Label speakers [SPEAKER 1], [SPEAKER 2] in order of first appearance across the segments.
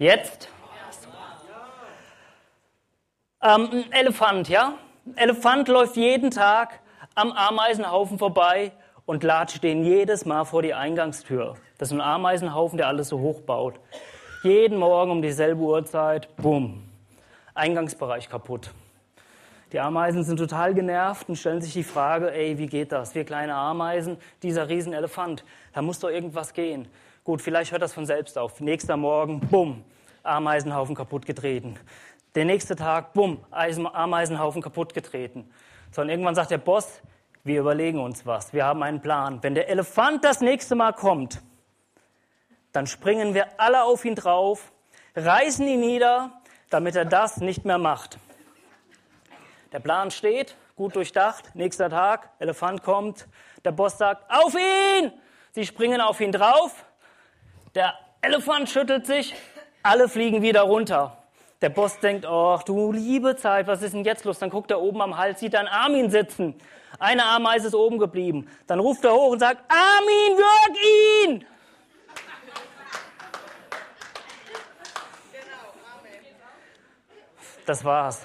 [SPEAKER 1] Jetzt? Ein Elefant, ja? Ein Elefant läuft jeden Tag am Ameisenhaufen vorbei und latscht den jedes Mal vor die Eingangstür. Das ist ein Ameisenhaufen, der alles so hoch baut. Jeden Morgen um dieselbe Uhrzeit, bumm, Eingangsbereich kaputt. Die Ameisen sind total genervt und stellen sich die Frage, ey, wie geht das? Wir kleine Ameisen, dieser Riesenelefant, da muss doch irgendwas gehen. Gut, vielleicht hört das von selbst auf. Nächster Morgen, bumm, Ameisenhaufen kaputt getreten. Der nächste Tag, bumm, Ameisenhaufen kaputt getreten. So, und irgendwann sagt der Boss, wir überlegen uns was, wir haben einen Plan. Wenn der Elefant das nächste Mal kommt, dann springen wir alle auf ihn drauf, reißen ihn nieder, damit er das nicht mehr macht. Der Plan steht, gut durchdacht, nächster Tag, Elefant kommt, der Boss sagt, auf ihn! Sie springen auf ihn drauf, der Elefant schüttelt sich, alle fliegen wieder runter. Der Boss denkt, ach du liebe Zeit, was ist denn jetzt los? Dann guckt er oben am Hals, sieht dann Armin sitzen. Eine Ameise ist oben geblieben. Dann ruft er hoch und sagt, Armin, würg ihn! Das war's.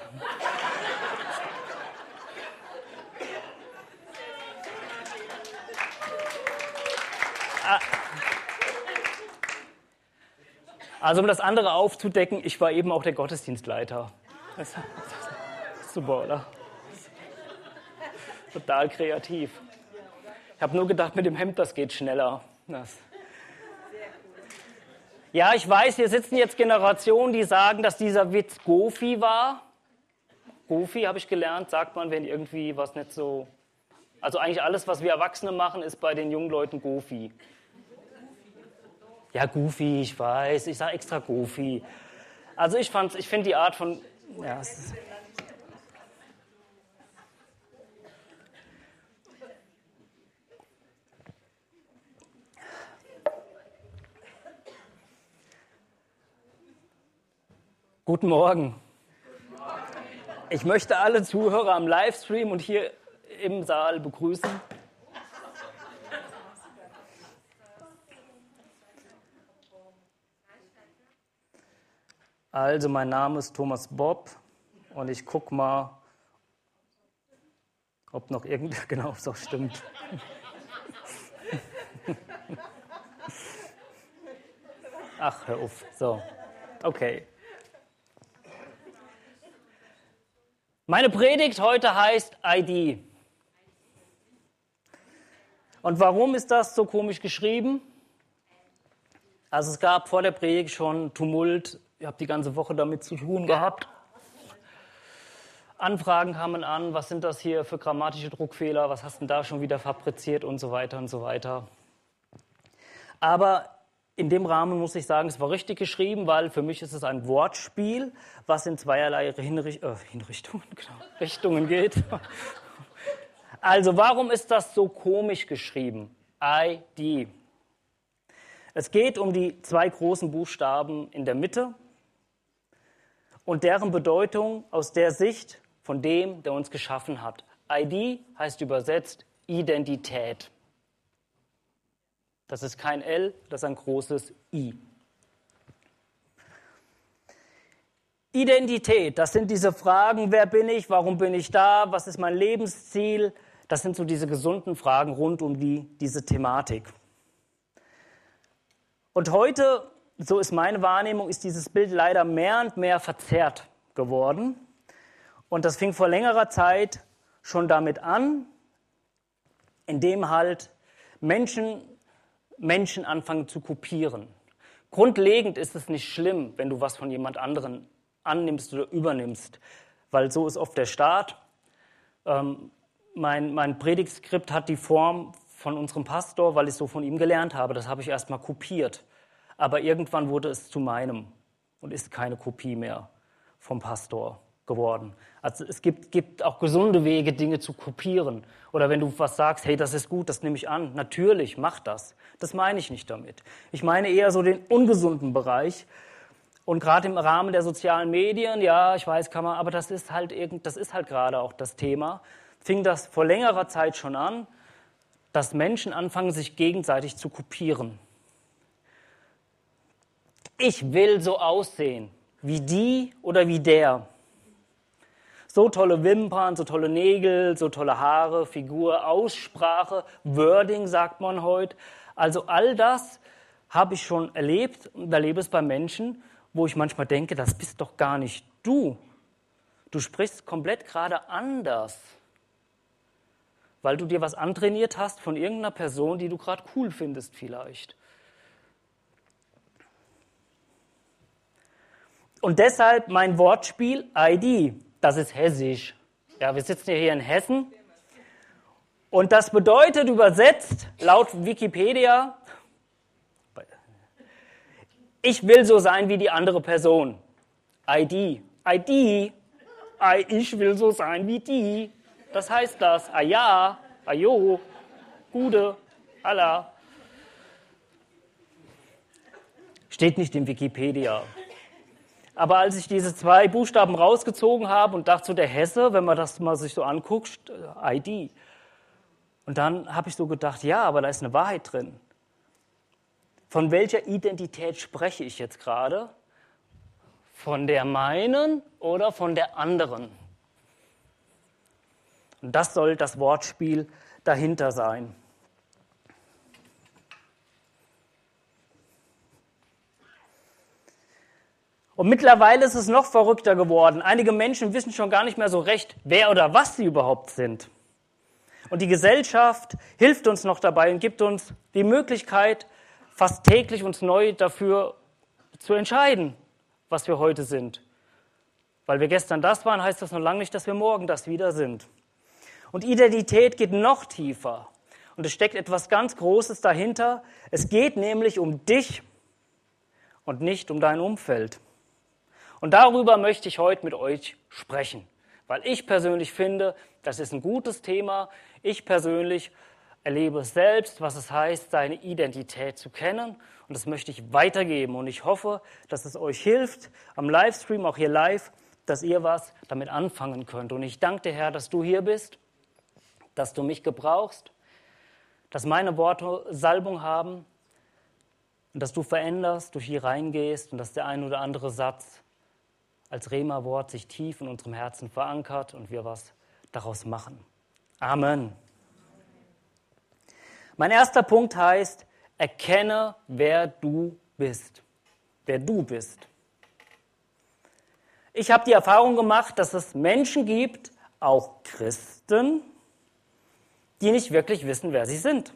[SPEAKER 1] Also um das andere aufzudecken, ich war eben auch der Gottesdienstleiter. Das ist super, oder? Total kreativ. Ich habe nur gedacht, mit dem Hemd, das geht schneller. Ja, ich weiß, hier sitzen jetzt Generationen, die sagen, dass dieser Witz Goofy war. Goofy, habe ich gelernt, sagt man, wenn irgendwie was nicht so... Also eigentlich alles, was wir Erwachsene machen, ist bei den jungen Leuten Goofy. Ja, Goofy, ich weiß, ich sage extra Goofy. Also ich finde die Art von... Ja, Guten Morgen. Ich möchte alle Zuhörer am Livestream und hier im Saal begrüßen. Also, mein Name ist Thomas Bob und ich gucke mal, ob noch irgendwer, genau, ob es auch stimmt. Ach, hör auf. So, okay. Meine Predigt heute heißt ID. Und warum ist das so komisch geschrieben? Also es gab vor der Predigt schon Tumult. Ich habe die ganze Woche damit zu tun gehabt. Anfragen kamen an, was sind das hier für grammatische Druckfehler, was hast du denn da schon wieder fabriziert und so weiter und so weiter. Aber in dem Rahmen muss ich sagen, es war richtig geschrieben, weil für mich ist es ein Wortspiel, was in zweierlei Richtungen geht. Also warum ist das so komisch geschrieben? ID. Es geht um die zwei großen Buchstaben in der Mitte und deren Bedeutung aus der Sicht von dem, der uns geschaffen hat. ID heißt übersetzt Identität. Das ist kein L, das ist ein großes I. Identität, das sind diese Fragen, wer bin ich, warum bin ich da, was ist mein Lebensziel? Das sind so diese gesunden Fragen rund um diese Thematik. Und heute, so ist meine Wahrnehmung, ist dieses Bild leider mehr und mehr verzerrt geworden. Und das fing vor längerer Zeit schon damit an, indem halt Menschen anfangen zu kopieren. Grundlegend ist es nicht schlimm, wenn du was von jemand anderen annimmst oder übernimmst, weil so ist oft der Start. Mein Predigtskript hat die Form von unserem Pastor, weil ich so von ihm gelernt habe. Das habe ich erstmal kopiert. Aber irgendwann wurde es zu meinem und ist keine Kopie mehr vom Pastor geworden. Also es gibt auch gesunde Wege, Dinge zu kopieren. Oder wenn du was sagst, hey, das ist gut, das nehme ich an. Natürlich, mach das. Das meine ich nicht damit. Ich meine eher so den ungesunden Bereich. Und gerade im Rahmen der sozialen Medien, ja, ich weiß, kann man, aber das ist halt gerade auch das Thema. Fing das vor längerer Zeit schon an, dass Menschen anfangen, sich gegenseitig zu kopieren. Ich will so aussehen wie die oder wie der. So tolle Wimpern, so tolle Nägel, so tolle Haare, Figur, Aussprache, Wording sagt man heute. Also all das habe ich schon erlebt und erlebe es bei Menschen, wo ich manchmal denke, das bist doch gar nicht du. Du sprichst komplett gerade anders, weil du dir was antrainiert hast von irgendeiner Person, die du gerade cool findest vielleicht. Und deshalb mein Wortspiel ID. Das ist hessisch. Ja, wir sitzen ja hier in Hessen. Und das bedeutet übersetzt, laut Wikipedia, ich will so sein wie die andere Person. ID. Ich will so sein wie die. Das heißt das. Ja, ajo, Gude, Allah. Steht nicht in Wikipedia. Aber als ich diese 2 Buchstaben rausgezogen habe und dachte so, der Hesse, wenn man das mal sich so anguckt, ID. Und dann habe ich so gedacht, ja, aber da ist eine Wahrheit drin. Von welcher Identität spreche ich jetzt gerade? Von der meinen oder von der anderen? Und das soll das Wortspiel dahinter sein. Und mittlerweile ist es noch verrückter geworden. Einige Menschen wissen schon gar nicht mehr so recht, wer oder was sie überhaupt sind. Und die Gesellschaft hilft uns noch dabei und gibt uns die Möglichkeit, fast täglich uns neu dafür zu entscheiden, was wir heute sind. Weil wir gestern das waren, heißt das noch lange nicht, dass wir morgen das wieder sind. Und Identität geht noch tiefer. Und es steckt etwas ganz Großes dahinter. Es geht nämlich um dich und nicht um dein Umfeld. Und darüber möchte ich heute mit euch sprechen, weil ich persönlich finde, das ist ein gutes Thema. Ich persönlich erlebe selbst, was es heißt, seine Identität zu kennen. Und das möchte ich weitergeben. Und ich hoffe, dass es euch hilft, am Livestream, auch hier live, dass ihr was damit anfangen könnt. Und ich danke dir, Herr, dass du hier bist, dass du mich gebrauchst, dass meine Worte Salbung haben und dass du veränderst, du hier reingehst und dass der ein oder andere Satz als Rema-Wort sich tief in unserem Herzen verankert und wir was daraus machen. Amen. Mein erster Punkt heißt, erkenne, wer du bist. Wer du bist. Ich habe die Erfahrung gemacht, dass es Menschen gibt, auch Christen, die nicht wirklich wissen, wer sie sind.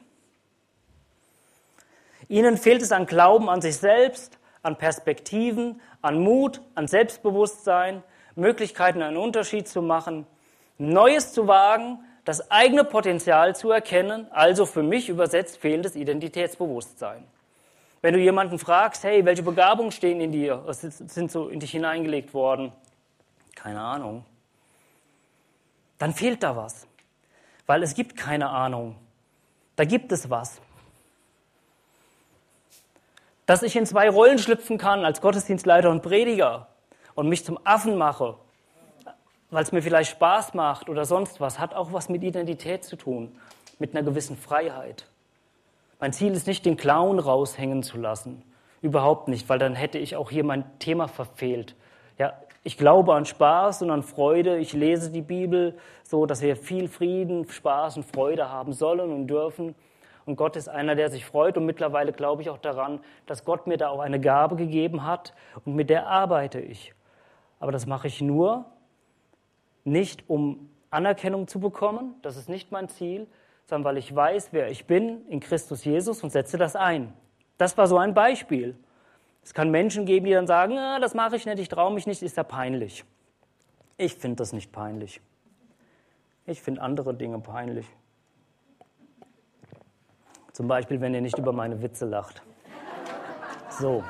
[SPEAKER 1] Ihnen fehlt es an Glauben an sich selbst, an Perspektiven, an Mut, an Selbstbewusstsein, Möglichkeiten, einen Unterschied zu machen, Neues zu wagen, das eigene Potenzial zu erkennen, also für mich übersetzt fehlendes Identitätsbewusstsein. Wenn du jemanden fragst, hey, welche Begabungen stehen in dir, was sind so in dich hineingelegt worden? Keine Ahnung. Dann fehlt da was, weil es gibt keine Ahnung. Da gibt es was. Dass ich in 2 Rollen schlüpfen kann, als Gottesdienstleiter und Prediger und mich zum Affen mache, weil es mir vielleicht Spaß macht oder sonst was, hat auch was mit Identität zu tun, mit einer gewissen Freiheit. Mein Ziel ist nicht, den Clown raushängen zu lassen, überhaupt nicht, weil dann hätte ich auch hier mein Thema verfehlt. Ja, ich glaube an Spaß und an Freude, ich lese die Bibel so, dass wir viel Frieden, Spaß und Freude haben sollen und dürfen. Und Gott ist einer, der sich freut und mittlerweile glaube ich auch daran, dass Gott mir da auch eine Gabe gegeben hat und mit der arbeite ich. Aber das mache ich nur nicht, um Anerkennung zu bekommen, das ist nicht mein Ziel, sondern weil ich weiß, wer ich bin in Christus Jesus und setze das ein. Das war so ein Beispiel. Es kann Menschen geben, die dann sagen, das mache ich nicht, ich traue mich nicht, ist ja peinlich. Ich finde das nicht peinlich. Ich finde andere Dinge peinlich. Zum Beispiel, wenn ihr nicht über meine Witze lacht. So.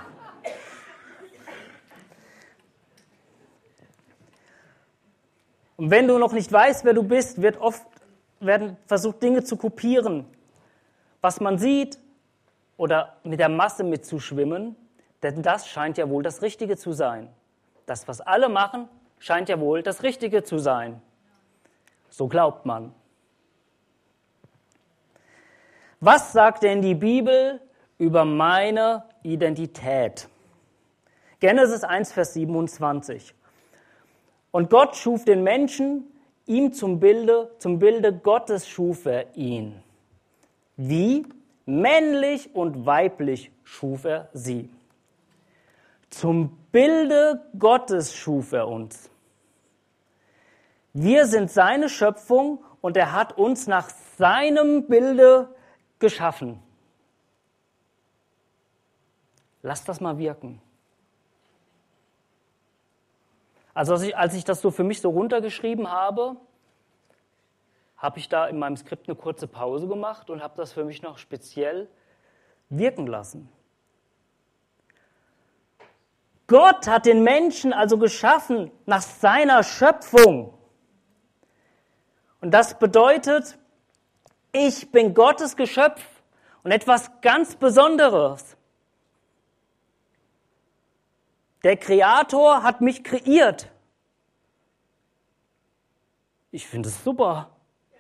[SPEAKER 1] Und wenn du noch nicht weißt, wer du bist, werden versucht, Dinge zu kopieren. Was man sieht oder mit der Masse mitzuschwimmen, denn das scheint ja wohl das Richtige zu sein. Das, was alle machen, scheint ja wohl das Richtige zu sein. So glaubt man. Was sagt denn die Bibel über meine Identität? Genesis 1, Vers 27. Und Gott schuf den Menschen, ihm zum Bilde Gottes schuf er ihn. Wie? Männlich und weiblich schuf er sie. Zum Bilde Gottes schuf er uns. Wir sind seine Schöpfung und er hat uns nach seinem Bilde geschaffen. Lass das mal wirken. Also als ich das so für mich so runtergeschrieben habe, habe ich da in meinem Skript eine kurze Pause gemacht und habe das für mich noch speziell wirken lassen. Gott hat den Menschen also geschaffen nach seiner Schöpfung. Und das bedeutet, ich bin Gottes Geschöpf und etwas ganz Besonderes. Der Kreator hat mich kreiert. Ich finde es super.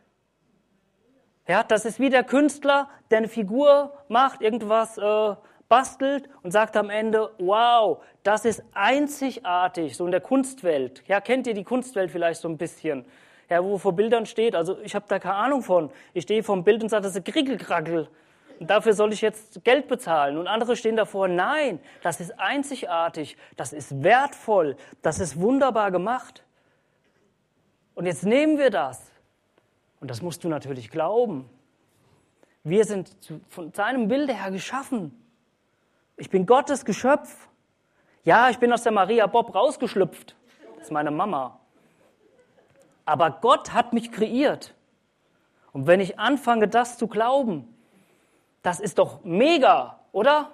[SPEAKER 1] Ja, das ist wie der Künstler, der eine Figur macht, irgendwas bastelt und sagt am Ende, wow, das ist einzigartig, so in der Kunstwelt. Ja, kennt ihr die Kunstwelt vielleicht so ein bisschen? Ja, wo vor Bildern steht, also ich habe da keine Ahnung von. Ich stehe vor dem Bild und sage, das ist ein Krickelkrackel. Und dafür soll ich jetzt Geld bezahlen. Und andere stehen davor, nein, das ist einzigartig, das ist wertvoll, das ist wunderbar gemacht. Und jetzt nehmen wir das. Und das musst du natürlich glauben. Wir sind von seinem Bilde her geschaffen. Ich bin Gottes Geschöpf. Ja, ich bin aus der Maria Bob rausgeschlüpft. Das ist meine Mama. Aber Gott hat mich kreiert. Und wenn ich anfange, das zu glauben, das ist doch mega, oder?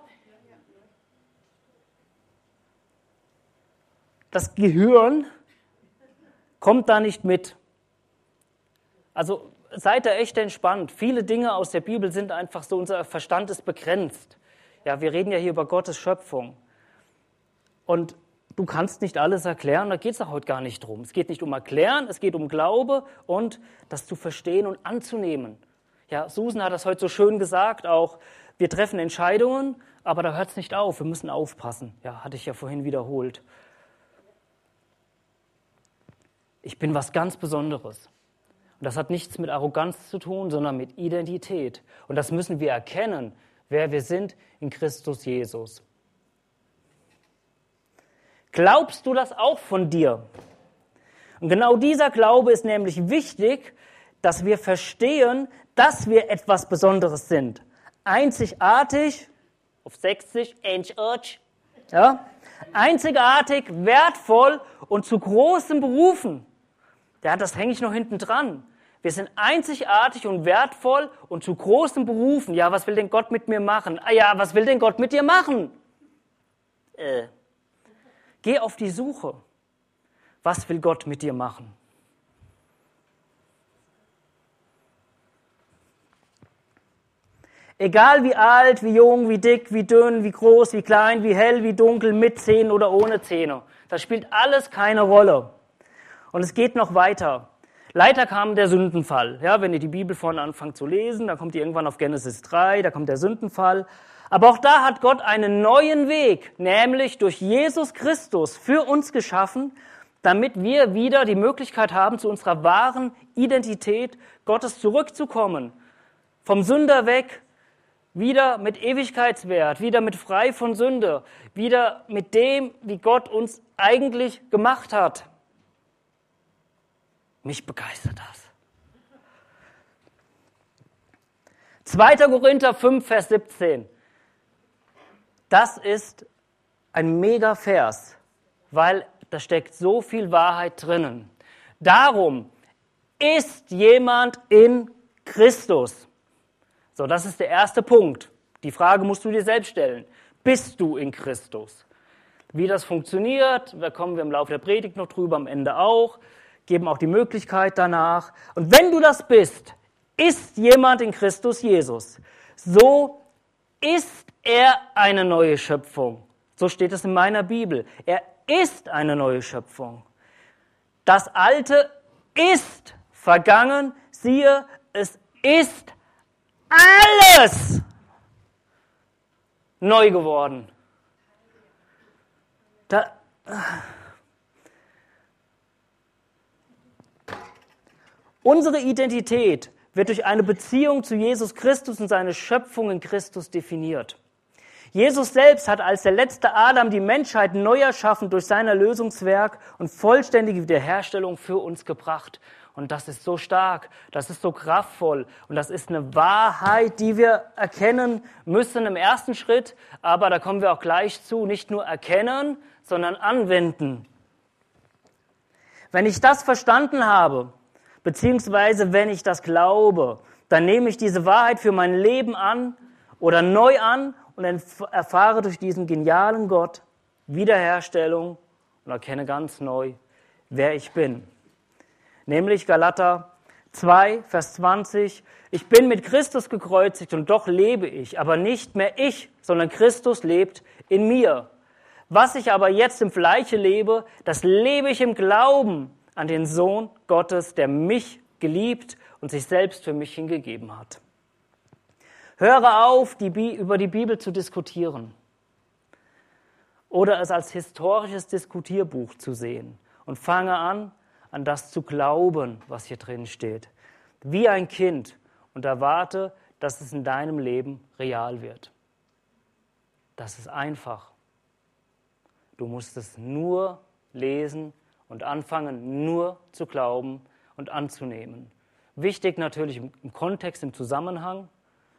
[SPEAKER 1] Das Gehirn kommt da nicht mit. Also seid da echt entspannt. Viele Dinge aus der Bibel sind einfach so, unser Verstand ist begrenzt. Ja, wir reden ja hier über Gottes Schöpfung. Und du kannst nicht alles erklären, da geht es auch heute gar nicht drum. Es geht nicht um Erklären, es geht um Glaube und das zu verstehen und anzunehmen. Ja, Susan hat das heute so schön gesagt auch, wir treffen Entscheidungen, aber da hört es nicht auf, wir müssen aufpassen. Ja, hatte ich ja vorhin wiederholt. Ich bin was ganz Besonderes. Und das hat nichts mit Arroganz zu tun, sondern mit Identität. Und das müssen wir erkennen, wer wir sind in Christus Jesus. Glaubst du das auch von dir? Und genau dieser Glaube ist nämlich wichtig, dass wir verstehen, dass wir etwas Besonderes sind. Einzigartig, auf Sächsisch, einzigartig, ja? Einzigartig, wertvoll und zu großen Berufen. Ja, das hänge ich noch hinten dran. Wir sind einzigartig und wertvoll und zu großen Berufen. Ja, was will denn Gott mit mir machen? Ah ja, was will denn Gott mit dir machen? Geh auf die Suche. Was will Gott mit dir machen? Egal wie alt, wie jung, wie dick, wie dünn, wie groß, wie klein, wie hell, wie dunkel, mit Zähnen oder ohne Zähne. Das spielt alles keine Rolle. Und es geht noch weiter. Leider kam der Sündenfall. Ja, wenn ihr die Bibel vorne anfangt zu lesen, dann kommt ihr irgendwann auf Genesis 3, da kommt der Sündenfall. Aber auch da hat Gott einen neuen Weg, nämlich durch Jesus Christus für uns geschaffen, damit wir wieder die Möglichkeit haben, zu unserer wahren Identität Gottes zurückzukommen. Vom Sünder weg, wieder mit Ewigkeitswert, wieder mit frei von Sünde, wieder mit dem, wie Gott uns eigentlich gemacht hat. Mich begeistert das. 2. Korinther 5, Vers 17. Das ist ein mega Vers, weil da steckt so viel Wahrheit drinnen. Darum ist jemand in Christus. So, das ist der erste Punkt. Die Frage musst du dir selbst stellen. Bist du in Christus? Wie das funktioniert, da kommen wir im Laufe der Predigt noch drüber, am Ende auch, geben auch die Möglichkeit danach. Und wenn du das bist, ist jemand in Christus Jesus. So ist er eine neue Schöpfung. So steht es in meiner Bibel. Er ist eine neue Schöpfung. Das Alte ist vergangen. Siehe, es ist alles neu geworden. Unsere Identität wird durch eine Beziehung zu Jesus Christus und seine Schöpfung in Christus definiert. Jesus selbst hat als der letzte Adam die Menschheit neu erschaffen durch sein Erlösungswerk und vollständige Wiederherstellung für uns gebracht. Und das ist so stark, das ist so kraftvoll und das ist eine Wahrheit, die wir erkennen müssen im ersten Schritt, aber da kommen wir auch gleich zu, nicht nur erkennen, sondern anwenden. Wenn ich das verstanden habe, beziehungsweise wenn ich das glaube, dann nehme ich diese Wahrheit für mein Leben an oder neu an und erfahre durch diesen genialen Gott Wiederherstellung und erkenne ganz neu, wer ich bin. Nämlich Galater 2, Vers 20. Ich bin mit Christus gekreuzigt und doch lebe ich, aber nicht mehr ich, sondern Christus lebt in mir. Was ich aber jetzt im Fleische lebe, das lebe ich im Glauben an den Sohn Gottes, der mich geliebt und sich selbst für mich hingegeben hat. Höre auf, über die Bibel zu diskutieren oder es als historisches Diskutierbuch zu sehen und fange an das zu glauben, was hier drin steht. Wie ein Kind und erwarte, dass es in deinem Leben real wird. Das ist einfach. Du musst es nur lesen und anfangen, nur zu glauben und anzunehmen. Wichtig natürlich im Kontext, im Zusammenhang.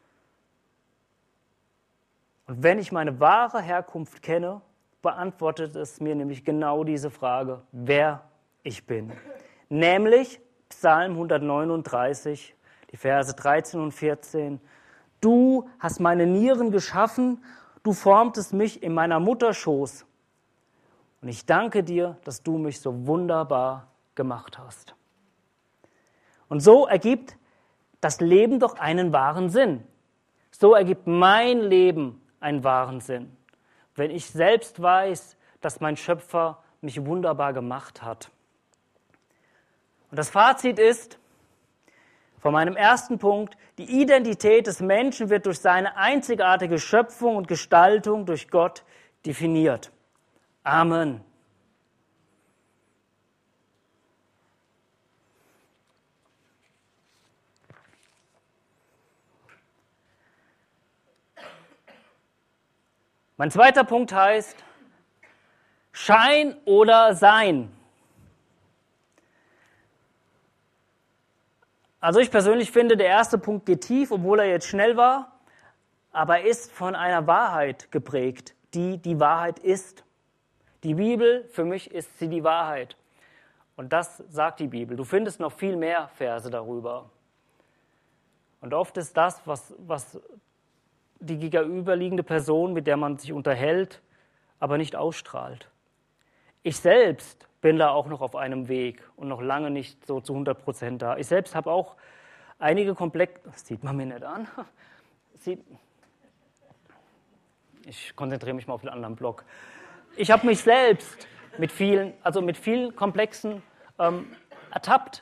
[SPEAKER 1] Und wenn ich meine wahre Herkunft kenne, beantwortet es mir nämlich genau diese Frage, wer ich bin. Nämlich Psalm 139, die Verse 13 und 14. Du hast meine Nieren geschaffen, du formtest mich in meiner Mutterschoß. Und ich danke dir, dass du mich so wunderbar gemacht hast. Und so ergibt das Leben doch einen wahren Sinn. So ergibt mein Leben einen wahren Sinn. Wenn ich selbst weiß, dass mein Schöpfer mich wunderbar gemacht hat. Und das Fazit ist, von meinem ersten Punkt, die Identität des Menschen wird durch seine einzigartige Schöpfung und Gestaltung durch Gott definiert. Amen. Mein zweiter Punkt heißt Schein oder Sein. Also ich persönlich finde, der erste Punkt geht tief, obwohl er jetzt schnell war, aber er ist von einer Wahrheit geprägt, die die Wahrheit ist. Die Bibel, für mich ist sie die Wahrheit. Und das sagt die Bibel. Du findest noch viel mehr Verse darüber. Und oft ist das, was die gegenüberliegende Person, mit der man sich unterhält, aber nicht ausstrahlt. Ich selbst bin da auch noch auf einem Weg und noch lange nicht so zu 100% da. Ich selbst habe auch einige Komplexe, das sieht man mir nicht an. Ich konzentriere mich mal auf den anderen Block. Ich habe mich selbst mit vielen Komplexen ertappt,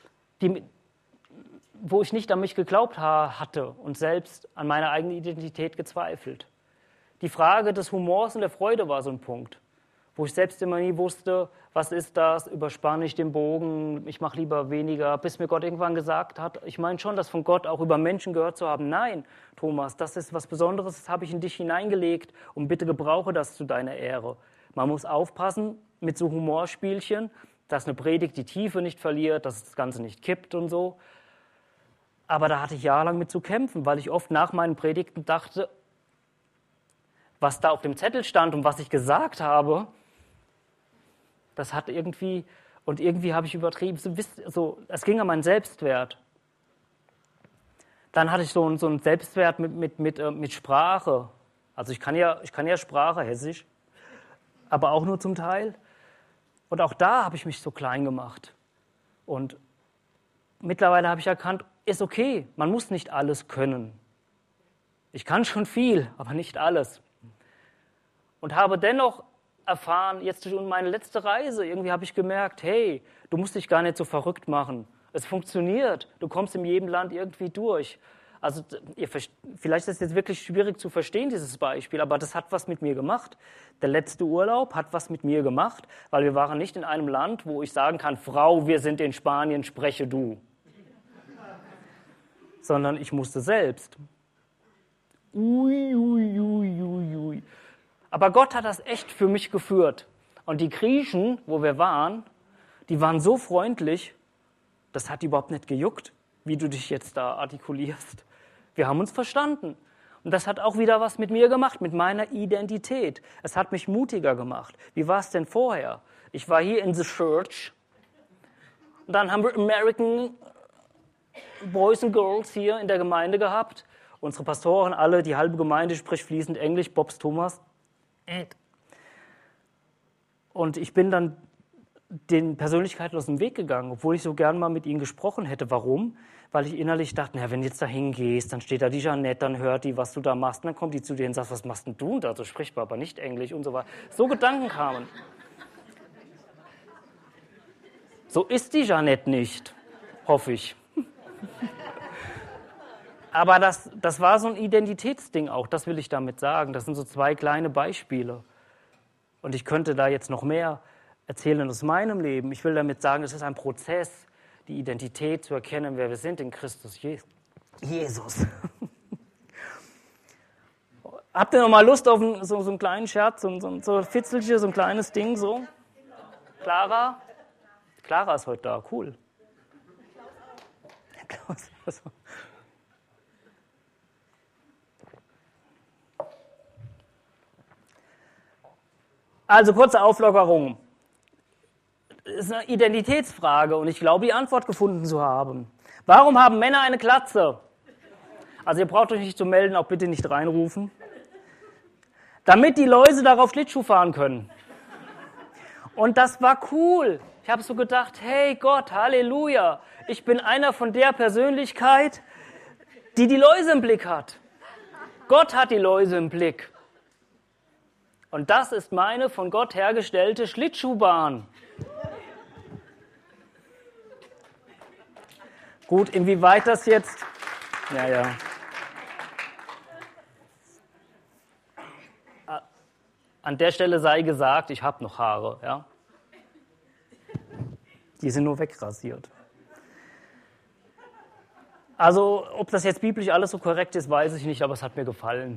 [SPEAKER 1] wo ich nicht an mich geglaubt hatte und selbst an meine eigene Identität gezweifelt. Die Frage des Humors und der Freude war so ein Punkt, wo ich selbst immer nie wusste, was ist das, überspanne ich den Bogen, ich mache lieber weniger, bis mir Gott irgendwann gesagt hat, ich meine schon, das von Gott auch über Menschen gehört zu haben. Nein, Thomas, das ist was Besonderes, das habe ich in dich hineingelegt und bitte gebrauche das zu deiner Ehre. Man muss aufpassen mit so Humorspielchen, dass eine Predigt die Tiefe nicht verliert, dass das Ganze nicht kippt und so. Aber da hatte ich jahrelang mit zu kämpfen, weil ich oft nach meinen Predigten dachte, was da auf dem Zettel stand und was ich gesagt habe, das hat irgendwie habe ich übertrieben. Es ging um meinen Selbstwert. Dann hatte ich so einen Selbstwert mit Sprache. Also ich kann ja Sprache, Hessisch, aber auch nur zum Teil. Und auch da habe ich mich so klein gemacht. Und mittlerweile habe ich erkannt, ist okay, man muss nicht alles können. Ich kann schon viel, aber nicht alles. Und habe dennoch erfahren, jetzt durch meine letzte Reise, irgendwie habe ich gemerkt, hey, du musst dich gar nicht so verrückt machen. Es funktioniert, du kommst in jedem Land irgendwie durch. Also vielleicht ist es jetzt wirklich schwierig zu verstehen, dieses Beispiel, aber das hat was mit mir gemacht. Der letzte Urlaub hat was mit mir gemacht, weil wir waren nicht in einem Land, wo ich sagen kann, Frau, wir sind in Spanien, spreche du. Sondern ich musste selbst. Ui, ui, ui, ui, ui. Aber Gott hat das echt für mich geführt. Und die Griechen, wo wir waren, die waren so freundlich, das hat überhaupt nicht gejuckt, wie du dich jetzt da artikulierst. Wir haben uns verstanden. Und das hat auch wieder was mit mir gemacht, mit meiner Identität. Es hat mich mutiger gemacht. Wie war es denn vorher? Ich war hier in the church. Und dann haben wir American Boys and Girls hier in der Gemeinde gehabt. Unsere Pastoren, alle, die halbe Gemeinde spricht fließend Englisch, Bobs Thomas. Und ich bin dann den Persönlichkeiten aus dem Weg gegangen, obwohl ich so gern mal mit ihnen gesprochen hätte. Warum? Weil ich innerlich dachte, na, wenn du jetzt da hingehst, dann steht da die Jeanette, dann hört die, was du da machst, und dann kommt die zu dir und sagt, was machst denn du da? So spricht man aber nicht Englisch und so weiter. So Gedanken kamen. So ist die Jeanette nicht, hoffe ich. Aber das war so ein Identitätsding auch, das will ich damit sagen. Das sind so 2 kleine Beispiele. Und ich könnte da jetzt noch mehr erzählen aus meinem Leben. Ich will damit sagen, es ist ein Prozess, die Identität zu erkennen, wer wir sind in Christus Jesus. Habt ihr noch mal Lust auf so einen kleinen Scherz, so ein Fitzelchen, so ein kleines Ding so? Clara? Clara ist heute da, cool. Also kurze Auflockerung. Das ist eine Identitätsfrage und ich glaube, die Antwort gefunden zu haben. Warum haben Männer eine Glatze? Also ihr braucht euch nicht zu melden, auch bitte nicht reinrufen. Damit die Läuse darauf Schlittschuh fahren können. Und das war cool. Ich habe so gedacht, hey Gott, Halleluja, ich bin einer von der Persönlichkeit, die die Läuse im Blick hat. Gott hat die Läuse im Blick. Und das ist meine von Gott hergestellte Schlittschuhbahn. Gut, inwieweit das jetzt... Ja. An der Stelle sei gesagt, ich habe noch Haare, ja. Die sind nur wegrasiert. Also, ob das jetzt biblisch alles so korrekt ist, weiß ich nicht, aber es hat mir gefallen.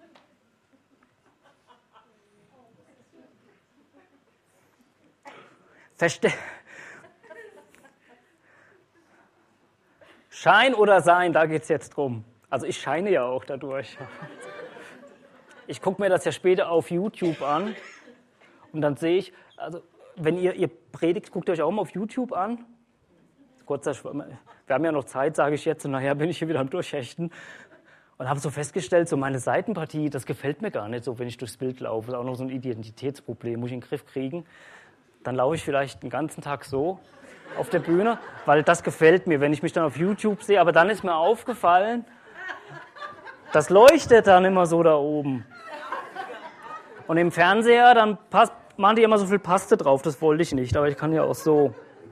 [SPEAKER 1] Schein oder Sein, da geht es jetzt drum. Also ich scheine ja auch dadurch. Ich gucke mir das ja später auf YouTube an und dann sehe ich, also wenn ihr predigt, guckt ihr euch auch mal auf YouTube an. Wir haben ja noch Zeit, sage ich jetzt, und nachher bin ich hier wieder am Durchhechten. Und habe so festgestellt, so meine Seitenpartie, das gefällt mir gar nicht so, wenn ich durchs Bild laufe. Das ist auch noch so ein Identitätsproblem, muss ich in den Griff kriegen. Dann laufe ich vielleicht den ganzen Tag so auf der Bühne, weil das gefällt mir, wenn ich mich dann auf YouTube sehe. Aber dann ist mir aufgefallen, das leuchtet dann immer so da oben. Und im Fernseher, dann machen die immer so viel Paste drauf, das wollte ich nicht, aber ich kann ja auch so.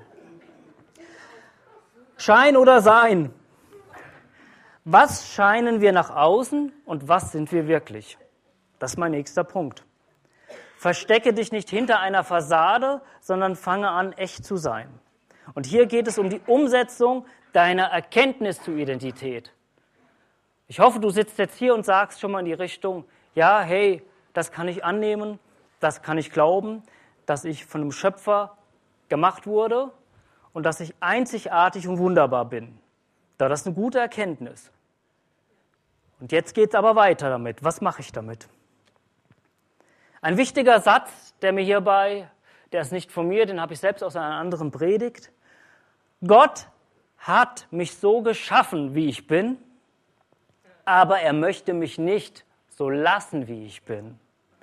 [SPEAKER 1] Schein oder Sein? Was scheinen wir nach außen und was sind wir wirklich? Das ist mein nächster Punkt. Verstecke dich nicht hinter einer Fassade, sondern fange an, echt zu sein. Und hier geht es um die Umsetzung deiner Erkenntnis zur Identität. Ich hoffe, du sitzt jetzt hier und sagst schon mal in die Richtung, ja, hey, das kann ich annehmen, das kann ich glauben, dass ich von einem Schöpfer gemacht wurde und dass ich einzigartig und wunderbar bin. Das ist eine gute Erkenntnis. Und jetzt geht es aber weiter damit. Was mache ich damit? Ein wichtiger Satz, der ist nicht von mir, den habe ich selbst aus einer anderen Predigt. Gott hat mich so geschaffen, wie ich bin, aber er möchte mich nicht so lassen, wie ich bin.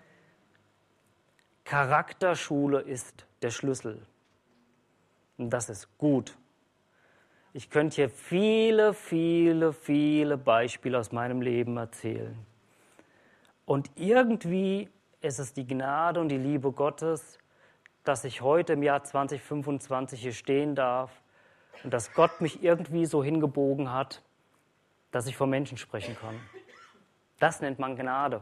[SPEAKER 1] Charakterschule ist der Schlüssel. Und das ist gut. Ich könnte hier viele, viele, viele Beispiele aus meinem Leben erzählen. Und irgendwie ist es die Gnade und die Liebe Gottes, dass ich heute im Jahr 2025 hier stehen darf und dass Gott mich irgendwie so hingebogen hat, dass ich vor Menschen sprechen kann. Das nennt man Gnade.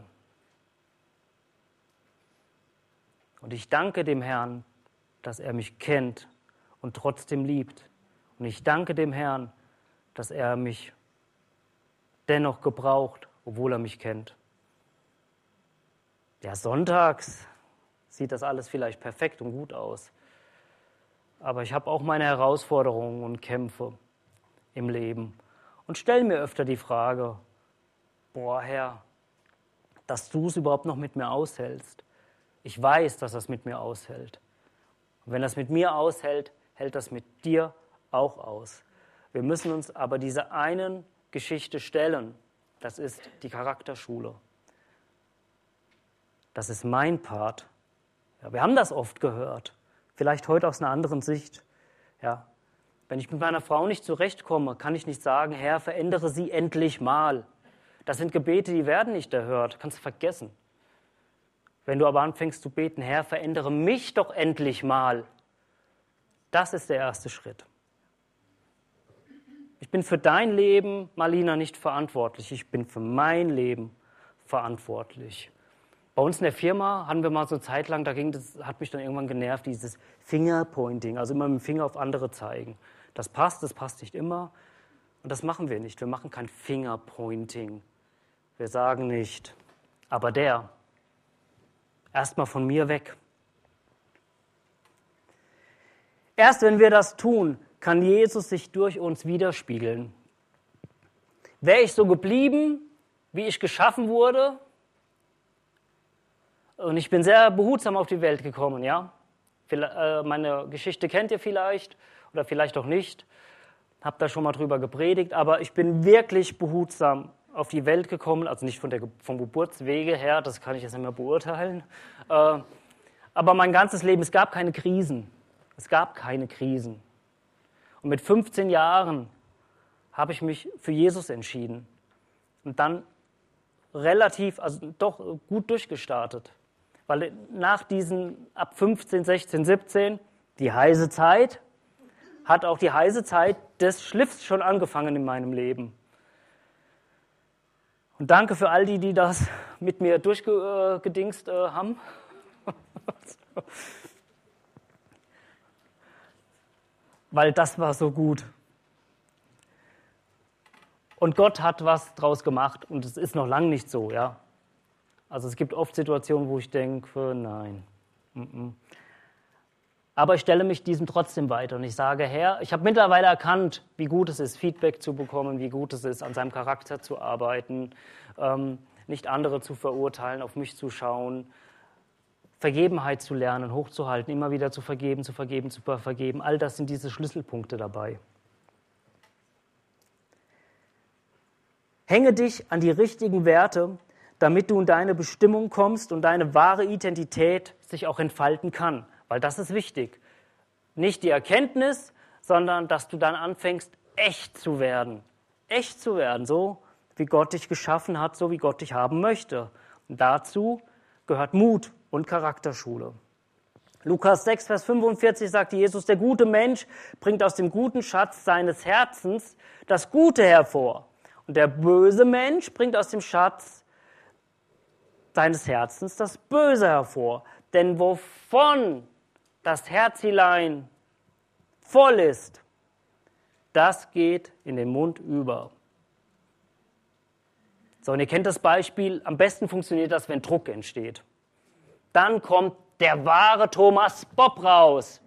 [SPEAKER 1] Und ich danke dem Herrn, dass er mich kennt und trotzdem liebt. Und ich danke dem Herrn, dass er mich dennoch gebraucht, obwohl er mich kennt. Ja, sonntags sieht das alles vielleicht perfekt und gut aus. Aber ich habe auch meine Herausforderungen und Kämpfe im Leben und stelle mir öfter die Frage, boah Herr, dass du es überhaupt noch mit mir aushältst. Ich weiß, dass das mit mir aushält. Und wenn das mit mir aushält, hält das mit dir auch aus. Wir müssen uns aber dieser einen Geschichte stellen. Das ist die Charakterschule. Das ist mein Part. Ja, wir haben das oft gehört. Vielleicht heute aus einer anderen Sicht. Ja, wenn ich mit meiner Frau nicht zurechtkomme, kann ich nicht sagen, Herr, verändere sie endlich mal. Das sind Gebete, die werden nicht erhört. Kannst du vergessen. Wenn du aber anfängst zu beten, Herr, verändere mich doch endlich mal. Das ist der erste Schritt. Ich bin für dein Leben, Marlina, nicht verantwortlich. Ich bin für mein Leben verantwortlich. Bei uns in der Firma hatten wir mal so eine Zeit lang, das hat mich dann irgendwann genervt, dieses Fingerpointing, also immer mit dem Finger auf andere zeigen. Das passt nicht immer und das machen wir nicht. Wir machen kein Fingerpointing. Wir sagen nicht, aber der, erstmal von mir weg. Erst wenn wir das tun, kann Jesus sich durch uns widerspiegeln. Wäre ich so geblieben, wie ich geschaffen wurde, und ich bin sehr behutsam auf die Welt gekommen, ja. Meine Geschichte kennt ihr vielleicht oder vielleicht auch nicht. Habe da schon mal drüber gepredigt, aber ich bin wirklich behutsam auf die Welt gekommen, also nicht vom Geburtswege her, das kann ich jetzt nicht mehr beurteilen. Aber mein ganzes Leben, es gab keine Krisen. Es gab keine Krisen. Und mit 15 Jahren habe ich mich für Jesus entschieden. Und dann doch gut durchgestartet. Weil nach diesen, ab 15, 16, 17, die heiße Zeit, hat auch die heiße Zeit des Schliffs schon angefangen in meinem Leben. Und danke für all die das mit mir durchgedingst haben. Weil das war so gut. Und Gott hat was draus gemacht und es ist noch lange nicht so, ja. Also es gibt oft Situationen, wo ich denke, nein. Aber ich stelle mich diesem trotzdem weiter und ich sage, Herr, ich habe mittlerweile erkannt, wie gut es ist, Feedback zu bekommen, wie gut es ist, an seinem Charakter zu arbeiten, nicht andere zu verurteilen, auf mich zu schauen, Vergebenheit zu lernen, hochzuhalten, immer wieder zu vergeben, zu vergeben. All das sind diese Schlüsselpunkte dabei. Hänge dich an die richtigen Werte, damit du in deine Bestimmung kommst und deine wahre Identität sich auch entfalten kann. Weil das ist wichtig. Nicht die Erkenntnis, sondern dass du dann anfängst, echt zu werden. Echt zu werden, so wie Gott dich geschaffen hat, so wie Gott dich haben möchte. Und dazu gehört Mut und Charakterschule. Lukas 6, Vers 45 sagt Jesus, der gute Mensch bringt aus dem guten Schatz seines Herzens das Gute hervor. Und der böse Mensch bringt aus dem Schatz seines Herzens das Böse hervor. Denn wovon das Herzilein voll ist, das geht in den Mund über. So, und ihr kennt das Beispiel, am besten funktioniert das, wenn Druck entsteht. Dann kommt der wahre Thomas Bob raus.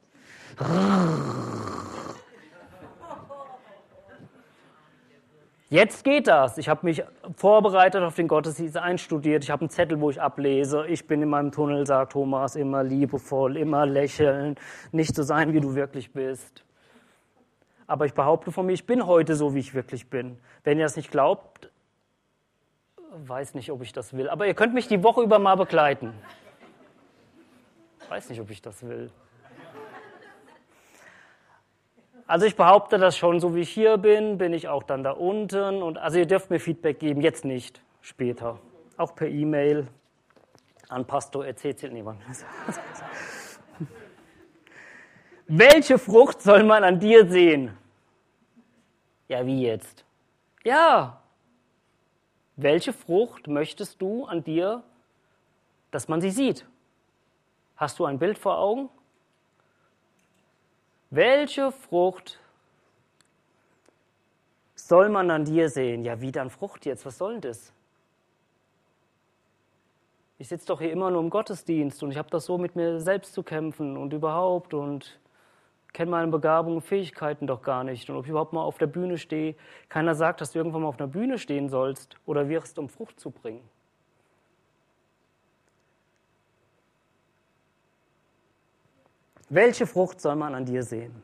[SPEAKER 1] Jetzt geht das. Ich habe mich vorbereitet auf den Gottesdienst, einstudiert. Ich habe einen Zettel, wo ich ablese. Ich bin in meinem Tunnel, sagt Thomas, immer liebevoll, immer lächeln, nicht so sein, wie du wirklich bist. Aber ich behaupte von mir, ich bin heute so, wie ich wirklich bin. Wenn ihr das nicht glaubt, weiß nicht, ob ich das will. Aber ihr könnt mich die Woche über mal begleiten. Weiß nicht, ob ich das will. Also ich behaupte das schon, so wie ich hier bin ich auch dann da unten. Und also ihr dürft mir Feedback geben, jetzt nicht, später. Auch per E-Mail an pastor.cc. Nee, welche Frucht soll man an dir sehen? Ja, wie jetzt? Ja, Welche Frucht möchtest du an dir, dass man sie sieht? Hast du ein Bild vor Augen? Welche Frucht soll man an dir sehen? Ja, wie dann Frucht jetzt? Was soll denn das? Ich sitze doch hier immer nur im Gottesdienst und ich habe das so mit mir selbst zu kämpfen und überhaupt und kenne meine Begabungen und Fähigkeiten doch gar nicht. Und ob ich überhaupt mal auf der Bühne stehe, keiner sagt, dass du irgendwann mal auf einer Bühne stehen sollst oder wirst, um Frucht zu bringen. Welche Frucht soll man an dir sehen?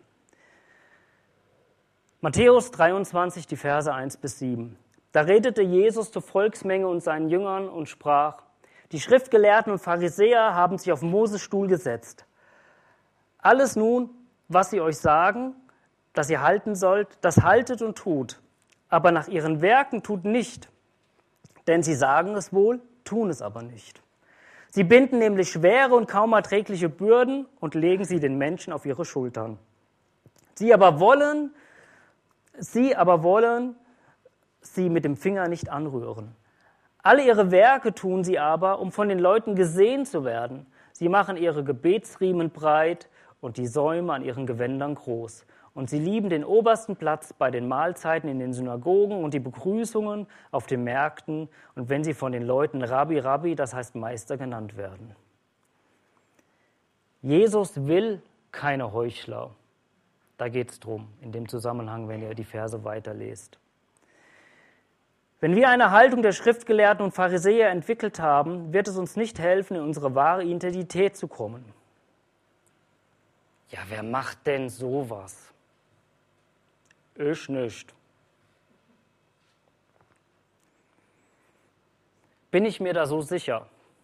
[SPEAKER 1] Matthäus 23, die Verse 1-7. Da redete Jesus zur Volksmenge und seinen Jüngern und sprach: Die Schriftgelehrten und Pharisäer haben sich auf Moses Stuhl gesetzt. Alles nun, was sie euch sagen, dass ihr halten sollt, das haltet und tut. Aber nach ihren Werken tut nicht. Denn sie sagen es wohl, tun es aber nicht. Sie binden nämlich schwere und kaum erträgliche Bürden und legen sie den Menschen auf ihre Schultern. Sie aber wollen sie mit dem Finger nicht anrühren. Alle ihre Werke tun sie aber, um von den Leuten gesehen zu werden. Sie machen ihre Gebetsriemen breit und die Säume an ihren Gewändern groß. Und sie lieben den obersten Platz bei den Mahlzeiten in den Synagogen und die Begrüßungen auf den Märkten und wenn sie von den Leuten Rabbi, Rabbi, das heißt Meister, genannt werden. Jesus will keine Heuchler. Da geht es drum, in dem Zusammenhang, wenn ihr die Verse weiterlest. Wenn wir eine Haltung der Schriftgelehrten und Pharisäer entwickelt haben, wird es uns nicht helfen, in unsere wahre Identität zu kommen. Ja, wer macht denn sowas? Ich nicht. Bin ich mir da so sicher?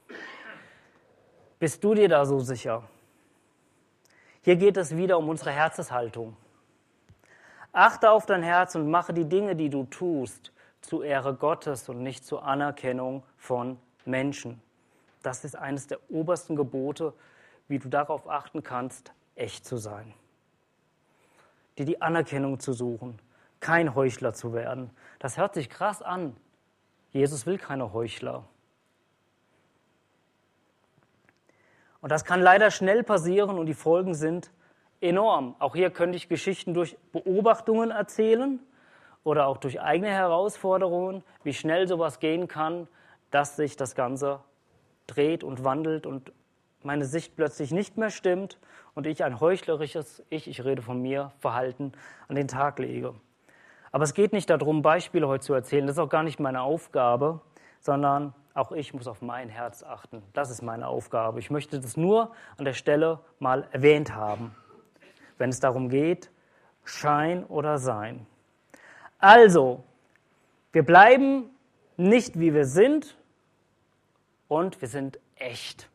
[SPEAKER 1] Bist du dir da so sicher? Hier geht es wieder um unsere Herzenshaltung. Achte auf dein Herz und mache die Dinge, die du tust, zur Ehre Gottes und nicht zur Anerkennung von Menschen. Das ist eines der obersten Gebote, wie du darauf achten kannst, echt zu sein. Dir die Anerkennung zu suchen, kein Heuchler zu werden. Das hört sich krass an. Jesus will keine Heuchler. Und das kann leider schnell passieren und die Folgen sind enorm. Auch hier könnte ich Geschichten durch Beobachtungen erzählen oder auch durch eigene Herausforderungen, wie schnell sowas gehen kann, dass sich das Ganze dreht und wandelt und meine Sicht plötzlich nicht mehr stimmt und ich ein heuchlerisches, ich rede von mir, Verhalten an den Tag lege. Aber es geht nicht darum, Beispiele heute zu erzählen, das ist auch gar nicht meine Aufgabe, sondern auch ich muss auf mein Herz achten. Das ist meine Aufgabe. Ich möchte das nur an der Stelle mal erwähnt haben, wenn es darum geht, Schein oder Sein. Also, wir bleiben nicht, wie wir sind, und wir sind echt.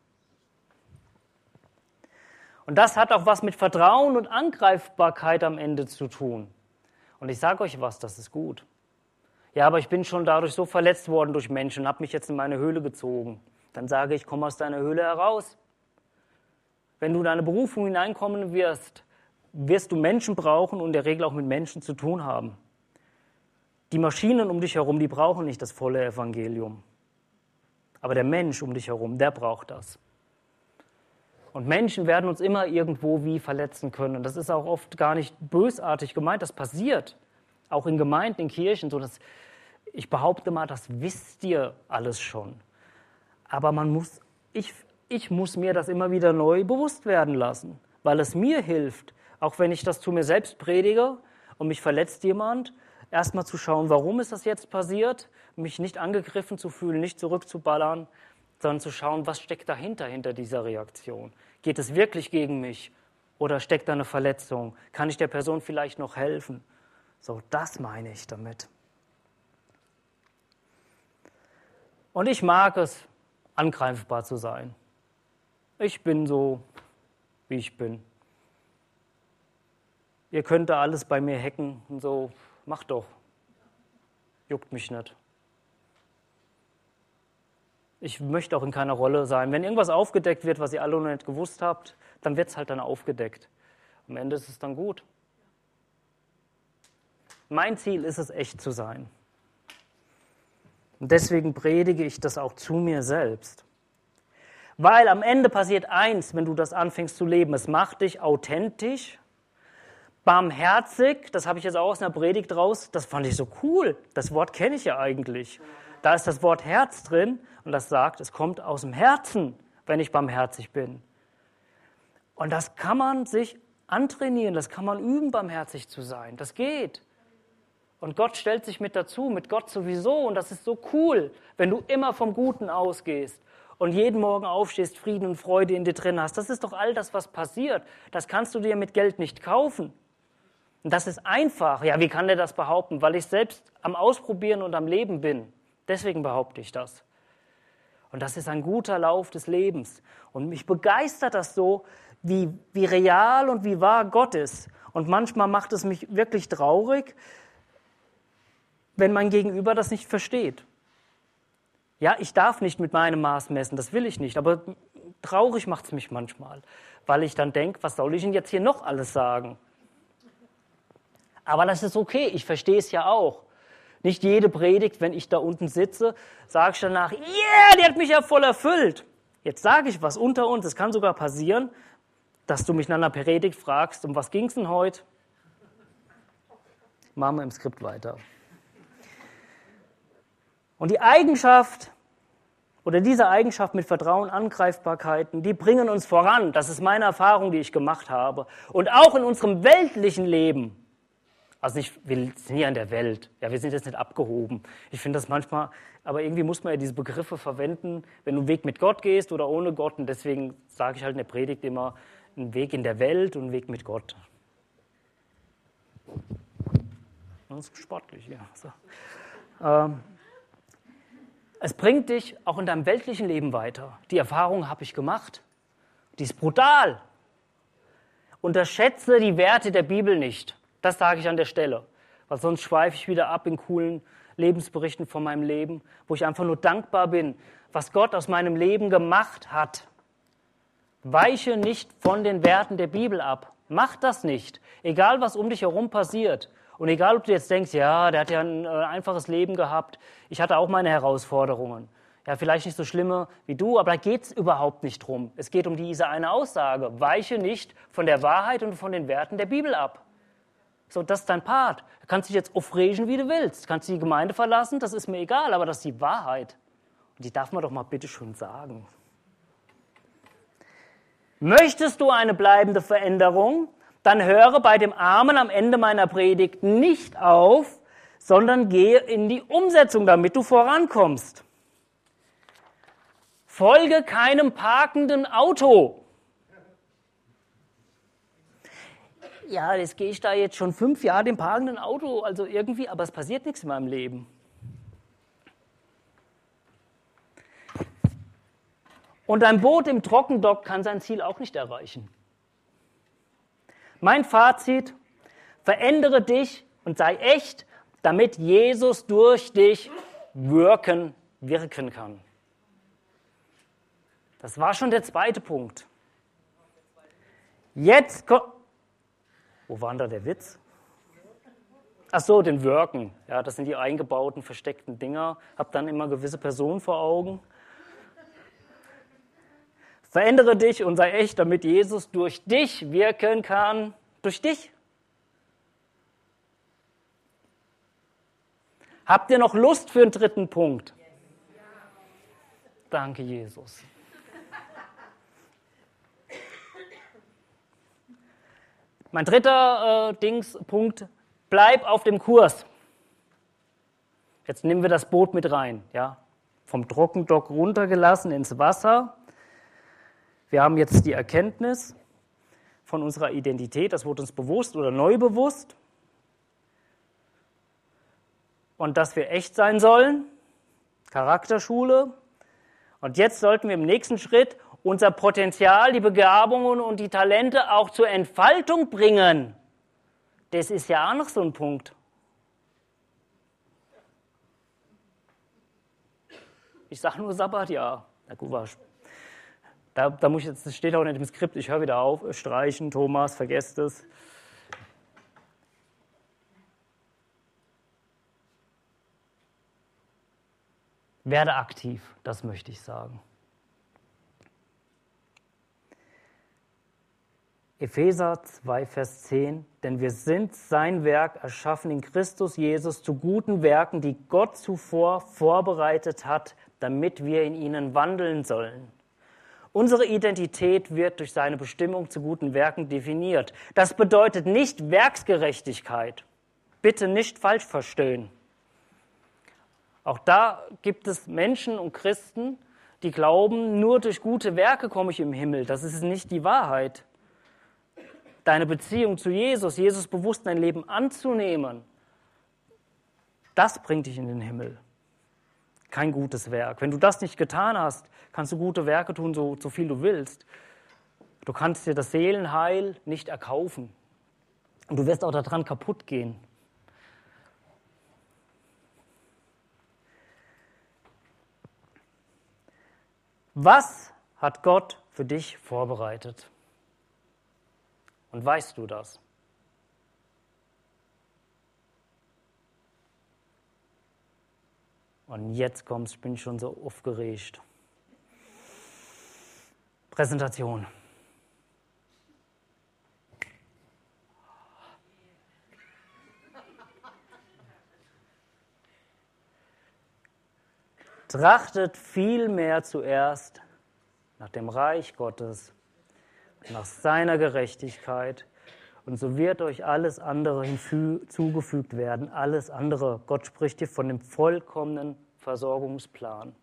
[SPEAKER 1] Und das hat auch was mit Vertrauen und Angreifbarkeit am Ende zu tun. Und ich sage euch was, das ist gut. Ja, aber ich bin schon dadurch so verletzt worden durch Menschen und habe mich jetzt in meine Höhle gezogen. Dann sage ich, komm aus deiner Höhle heraus. Wenn du in deine Berufung hineinkommen wirst, wirst du Menschen brauchen und in der Regel auch mit Menschen zu tun haben. Die Maschinen um dich herum, die brauchen nicht das volle Evangelium. Aber der Mensch um dich herum, der braucht das. Und Menschen werden uns immer irgendwo wie verletzen können. Und das ist auch oft gar nicht bösartig gemeint. Das passiert. Auch in Gemeinden, in Kirchen. So dass ich behaupte mal, das wisst ihr alles schon. Aber ich muss mir das immer wieder neu bewusst werden lassen. Weil es mir hilft, auch wenn ich das zu mir selbst predige und mich verletzt jemand, erstmal zu schauen, warum ist das jetzt passiert, mich nicht angegriffen zu fühlen, nicht zurückzuballern, sondern zu schauen, was steckt dahinter, hinter dieser Reaktion. Geht es wirklich gegen mich oder steckt da eine Verletzung? Kann ich der Person vielleicht noch helfen? So, das meine ich damit. Und ich mag es, angreifbar zu sein. Ich bin so, wie ich bin. Ihr könnt da alles bei mir hacken und so, macht doch. Juckt mich nicht. Ich möchte auch in keiner Rolle sein. Wenn irgendwas aufgedeckt wird, was ihr alle noch nicht gewusst habt, dann wird es halt dann aufgedeckt. Am Ende ist es dann gut. Mein Ziel ist es, echt zu sein. Und deswegen predige ich das auch zu mir selbst. Weil am Ende passiert eins, wenn du das anfängst zu leben. Es macht dich authentisch, barmherzig. Das habe ich jetzt auch aus einer Predigt raus. Das fand ich so cool. Das Wort kenne ich ja eigentlich. Da ist das Wort Herz drin und das sagt, es kommt aus dem Herzen, wenn ich barmherzig bin. Und das kann man sich antrainieren, das kann man üben, barmherzig zu sein. Das geht. Und Gott stellt sich mit dazu, mit Gott sowieso. Und das ist so cool, wenn du immer vom Guten ausgehst und jeden Morgen aufstehst, Frieden und Freude in dir drin hast. Das ist doch all das, was passiert. Das kannst du dir mit Geld nicht kaufen. Und das ist einfach. Ja, wie kann der das behaupten? Weil ich selbst am Ausprobieren und am Leben bin. Deswegen behaupte ich das. Und das ist ein guter Lauf des Lebens. Und mich begeistert das so, wie real und wie wahr Gott ist. Und manchmal macht es mich wirklich traurig, wenn mein Gegenüber das nicht versteht. Ja, ich darf nicht mit meinem Maß messen, das will ich nicht, aber traurig macht es mich manchmal, weil ich dann denke, was soll ich denn jetzt hier noch alles sagen? Aber das ist okay, ich verstehe es ja auch. Nicht jede Predigt, wenn ich da unten sitze, sage ich danach, yeah, die hat mich ja voll erfüllt. Jetzt sage ich was unter uns, es kann sogar passieren, dass du mich nach einer Predigt fragst, um was ging es denn heute? Machen wir im Skript weiter. Und die Eigenschaft oder diese Eigenschaft mit Vertrauen, Angreifbarkeiten, die bringen uns voran. Das ist meine Erfahrung, die ich gemacht habe. Und auch in unserem weltlichen Leben. Also nicht, wir sind ja in der Welt, ja, wir sind jetzt nicht abgehoben. Ich finde das manchmal, aber irgendwie muss man ja diese Begriffe verwenden, wenn du einen Weg mit Gott gehst oder ohne Gott. Und deswegen sage ich halt in der Predigt immer, einen Weg in der Welt und einen Weg mit Gott. Das ist sportlich, ja. So. Es bringt dich auch in deinem weltlichen Leben weiter. Die Erfahrung habe ich gemacht. Die ist brutal. Unterschätze die Werte der Bibel nicht. Das sage ich an der Stelle. Weil sonst schweife ich wieder ab in coolen Lebensberichten von meinem Leben, wo ich einfach nur dankbar bin, was Gott aus meinem Leben gemacht hat. Weiche nicht von den Werten der Bibel ab. Mach das nicht. Egal, was um dich herum passiert. Und egal, ob du jetzt denkst, ja, der hat ja ein einfaches Leben gehabt, ich hatte auch meine Herausforderungen. Ja, vielleicht nicht so schlimme wie du, aber da geht es überhaupt nicht drum. Es geht um diese eine Aussage. Weiche nicht von der Wahrheit und von den Werten der Bibel ab. So, das ist dein Part. Du kannst dich jetzt aufregen, wie du willst. Du kannst die Gemeinde verlassen, das ist mir egal, aber das ist die Wahrheit. Und die darf man doch mal bitte schön sagen. Möchtest du eine bleibende Veränderung? Dann höre bei dem Amen am Ende meiner Predigt nicht auf, sondern gehe in die Umsetzung, damit du vorankommst. Folge keinem parkenden Auto. Ja, jetzt gehe ich da jetzt schon 5 Jahre dem parkenden Auto, also irgendwie, aber es passiert nichts in meinem Leben. Und ein Boot im Trockendock kann sein Ziel auch nicht erreichen. Mein Fazit, verändere dich und sei echt, damit Jesus durch dich wirken kann. Das war schon der zweite Punkt. Jetzt kommt... Wo war denn da der Witz? Ach so, den Wirken. Ja, das sind die eingebauten, versteckten Dinger. Hab dann immer gewisse Personen vor Augen. Verändere dich und sei echt, damit Jesus durch dich wirken kann. Durch dich. Habt ihr noch Lust für einen dritten Punkt? Danke, Jesus. Mein dritter Punkt, bleib auf dem Kurs. Jetzt nehmen wir das Boot mit rein. Ja? Vom Trockendock runtergelassen ins Wasser. Wir haben jetzt die Erkenntnis von unserer Identität, das wurde uns bewusst oder neu bewusst. Und dass wir echt sein sollen, Charakterschule. Und jetzt sollten wir im nächsten Schritt unser Potenzial, die Begabungen und die Talente auch zur Entfaltung bringen. Das ist ja auch noch so ein Punkt. Ich sage nur Sabbatjahr. Na gut, war Da muss ich jetzt, das steht auch nicht im Skript, ich höre wieder auf, streichen, Thomas, vergesst es. Werde aktiv, das möchte ich sagen. Epheser 2, Vers 10, denn wir sind sein Werk, erschaffen in Christus Jesus zu guten Werken, die Gott zuvor vorbereitet hat, damit wir in ihnen wandeln sollen. Unsere Identität wird durch seine Bestimmung zu guten Werken definiert. Das bedeutet nicht Werksgerechtigkeit. Bitte nicht falsch verstehen. Auch da gibt es Menschen und Christen, die glauben, nur durch gute Werke komme ich im Himmel. Das ist nicht die Wahrheit. Deine Beziehung zu Jesus, Jesus bewusst dein Leben anzunehmen, das bringt dich in den Himmel. Kein gutes Werk. Wenn du das nicht getan hast, kannst du gute Werke tun, so viel du willst. Du kannst dir das Seelenheil nicht erkaufen. Und du wirst auch daran kaputt gehen. Was hat Gott für dich vorbereitet? Und weißt du das? Und jetzt kommt's, ich bin schon so aufgeregt. Präsentation. Trachtet vielmehr zuerst nach dem Reich Gottes, nach seiner Gerechtigkeit, und so wird euch alles andere hinzugefügt werden, alles andere. Gott spricht hier von dem vollkommenen Versorgungsplan.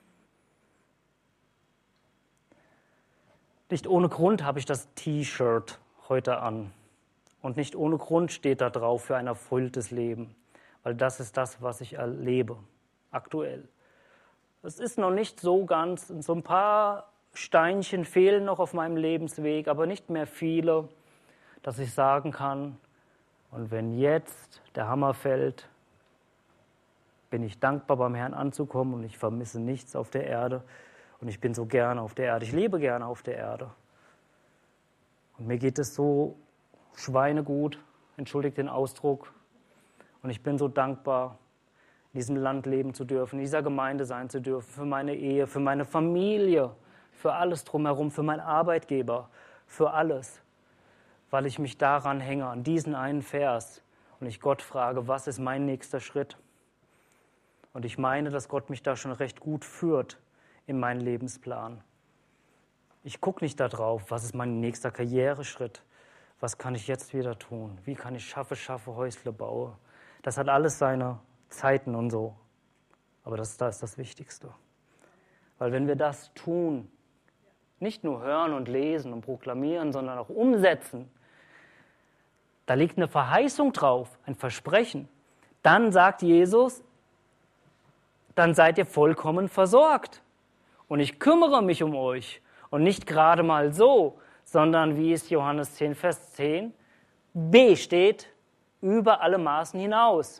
[SPEAKER 1] Nicht ohne Grund habe ich das T-Shirt heute an. Und nicht ohne Grund steht da drauf für ein erfülltes Leben, weil das ist das, was ich erlebe, aktuell. Es ist noch nicht so ganz, so ein paar Steinchen fehlen noch auf meinem Lebensweg, aber nicht mehr viele, dass ich sagen kann, und wenn jetzt der Hammer fällt, bin ich dankbar, beim Herrn anzukommen und ich vermisse nichts auf der Erde und ich bin so gerne auf der Erde, ich lebe gerne auf der Erde. Und mir geht es so schweinegut, entschuldigt den Ausdruck, und ich bin so dankbar, in diesem Land leben zu dürfen, in dieser Gemeinde sein zu dürfen, für meine Ehe, für meine Familie, für alles drumherum, für meinen Arbeitgeber, für alles, weil ich mich daran hänge, an diesen einen Vers, und ich Gott frage, was ist mein nächster Schritt? Und ich meine, dass Gott mich da schon recht gut führt in meinen Lebensplan. Ich gucke nicht darauf, was ist mein nächster Karriereschritt, was kann ich jetzt wieder tun, wie kann ich schaffe, Häusle baue. Das hat alles seine Zeiten und so, aber das ist das Wichtigste. Weil wenn wir das tun, nicht nur hören und lesen und proklamieren, sondern auch umsetzen, da liegt eine Verheißung drauf, ein Versprechen. Dann sagt Jesus, dann seid ihr vollkommen versorgt. Und ich kümmere mich um euch. Und nicht gerade mal so, sondern wie es Johannes 10, Vers 10, B steht, über alle Maßen hinaus.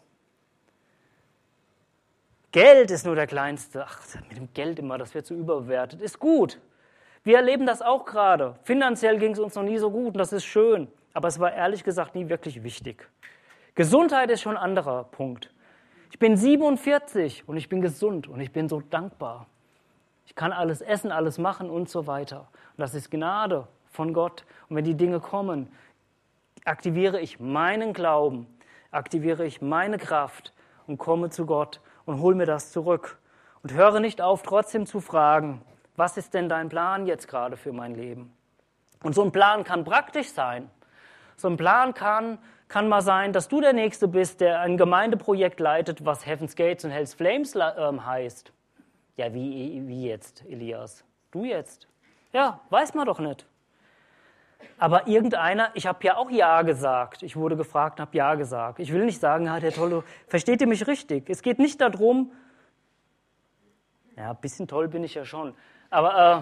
[SPEAKER 1] Geld ist nur der kleinste. Ach, mit dem Geld immer, das wird so überbewertet. Ist gut. Wir erleben das auch gerade. Finanziell ging es uns noch nie so gut und das ist schön. Aber es war ehrlich gesagt nie wirklich wichtig. Gesundheit ist schon ein anderer Punkt. Ich bin 47 und ich bin gesund und ich bin so dankbar. Ich kann alles essen, alles machen und so weiter. Und das ist Gnade von Gott. Und wenn die Dinge kommen, aktiviere ich meinen Glauben, aktiviere ich meine Kraft und komme zu Gott und hole mir das zurück. Und höre nicht auf, trotzdem zu fragen, was ist denn dein Plan jetzt gerade für mein Leben? Und so ein Plan kann praktisch sein. So ein Plan kann mal sein, dass du der Nächste bist, der ein Gemeindeprojekt leitet, was Heaven's Gates und Hell's Flames heißt. Ja, wie jetzt, Elias? Du jetzt? Ja, weiß man doch nicht. Aber irgendeiner, ich habe ja auch Ja gesagt. Ich wurde gefragt und habe Ja gesagt. Ich will nicht sagen, ja, der Tolle, versteht ihr mich richtig? Es geht nicht darum, ja, ein bisschen toll bin ich ja schon, aber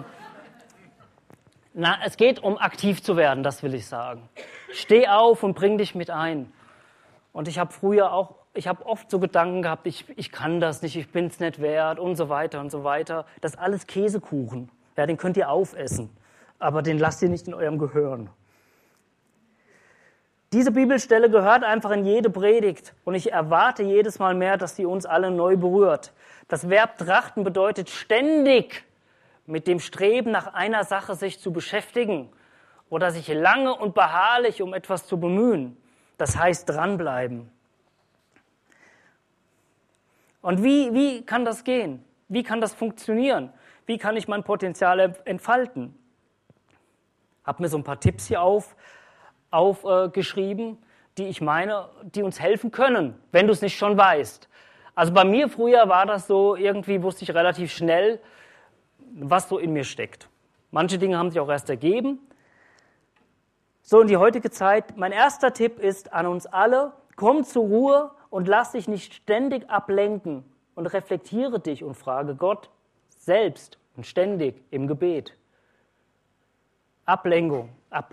[SPEAKER 1] es geht um aktiv zu werden, das will ich sagen. Steh auf und bring dich mit ein. Und ich habe früher auch, ich habe oft so Gedanken gehabt, ich kann das nicht, ich bin es nicht wert und so weiter und so weiter. Das ist alles Käsekuchen. Ja, den könnt ihr aufessen, aber den lasst ihr nicht in eurem Gehirn. Diese Bibelstelle gehört einfach in jede Predigt und ich erwarte jedes Mal mehr, dass sie uns alle neu berührt. Das Verb trachten bedeutet ständig mit dem Streben nach einer Sache sich zu beschäftigen oder sich lange und beharrlich um etwas zu bemühen. Das heißt dranbleiben. Und wie kann das gehen? Wie kann das funktionieren? Wie kann ich mein Potenzial entfalten? Ich habe mir so ein paar Tipps hier aufgeschrieben, die ich meine, die uns helfen können, wenn du es nicht schon weißt. Also bei mir früher war das so, irgendwie wusste ich relativ schnell, was so in mir steckt. Manche Dinge haben sich auch erst ergeben. So in die heutige Zeit, mein erster Tipp ist an uns alle, komm zur Ruhe und lass dich nicht ständig ablenken und reflektiere dich und frage Gott selbst und ständig im Gebet. Ablenkung,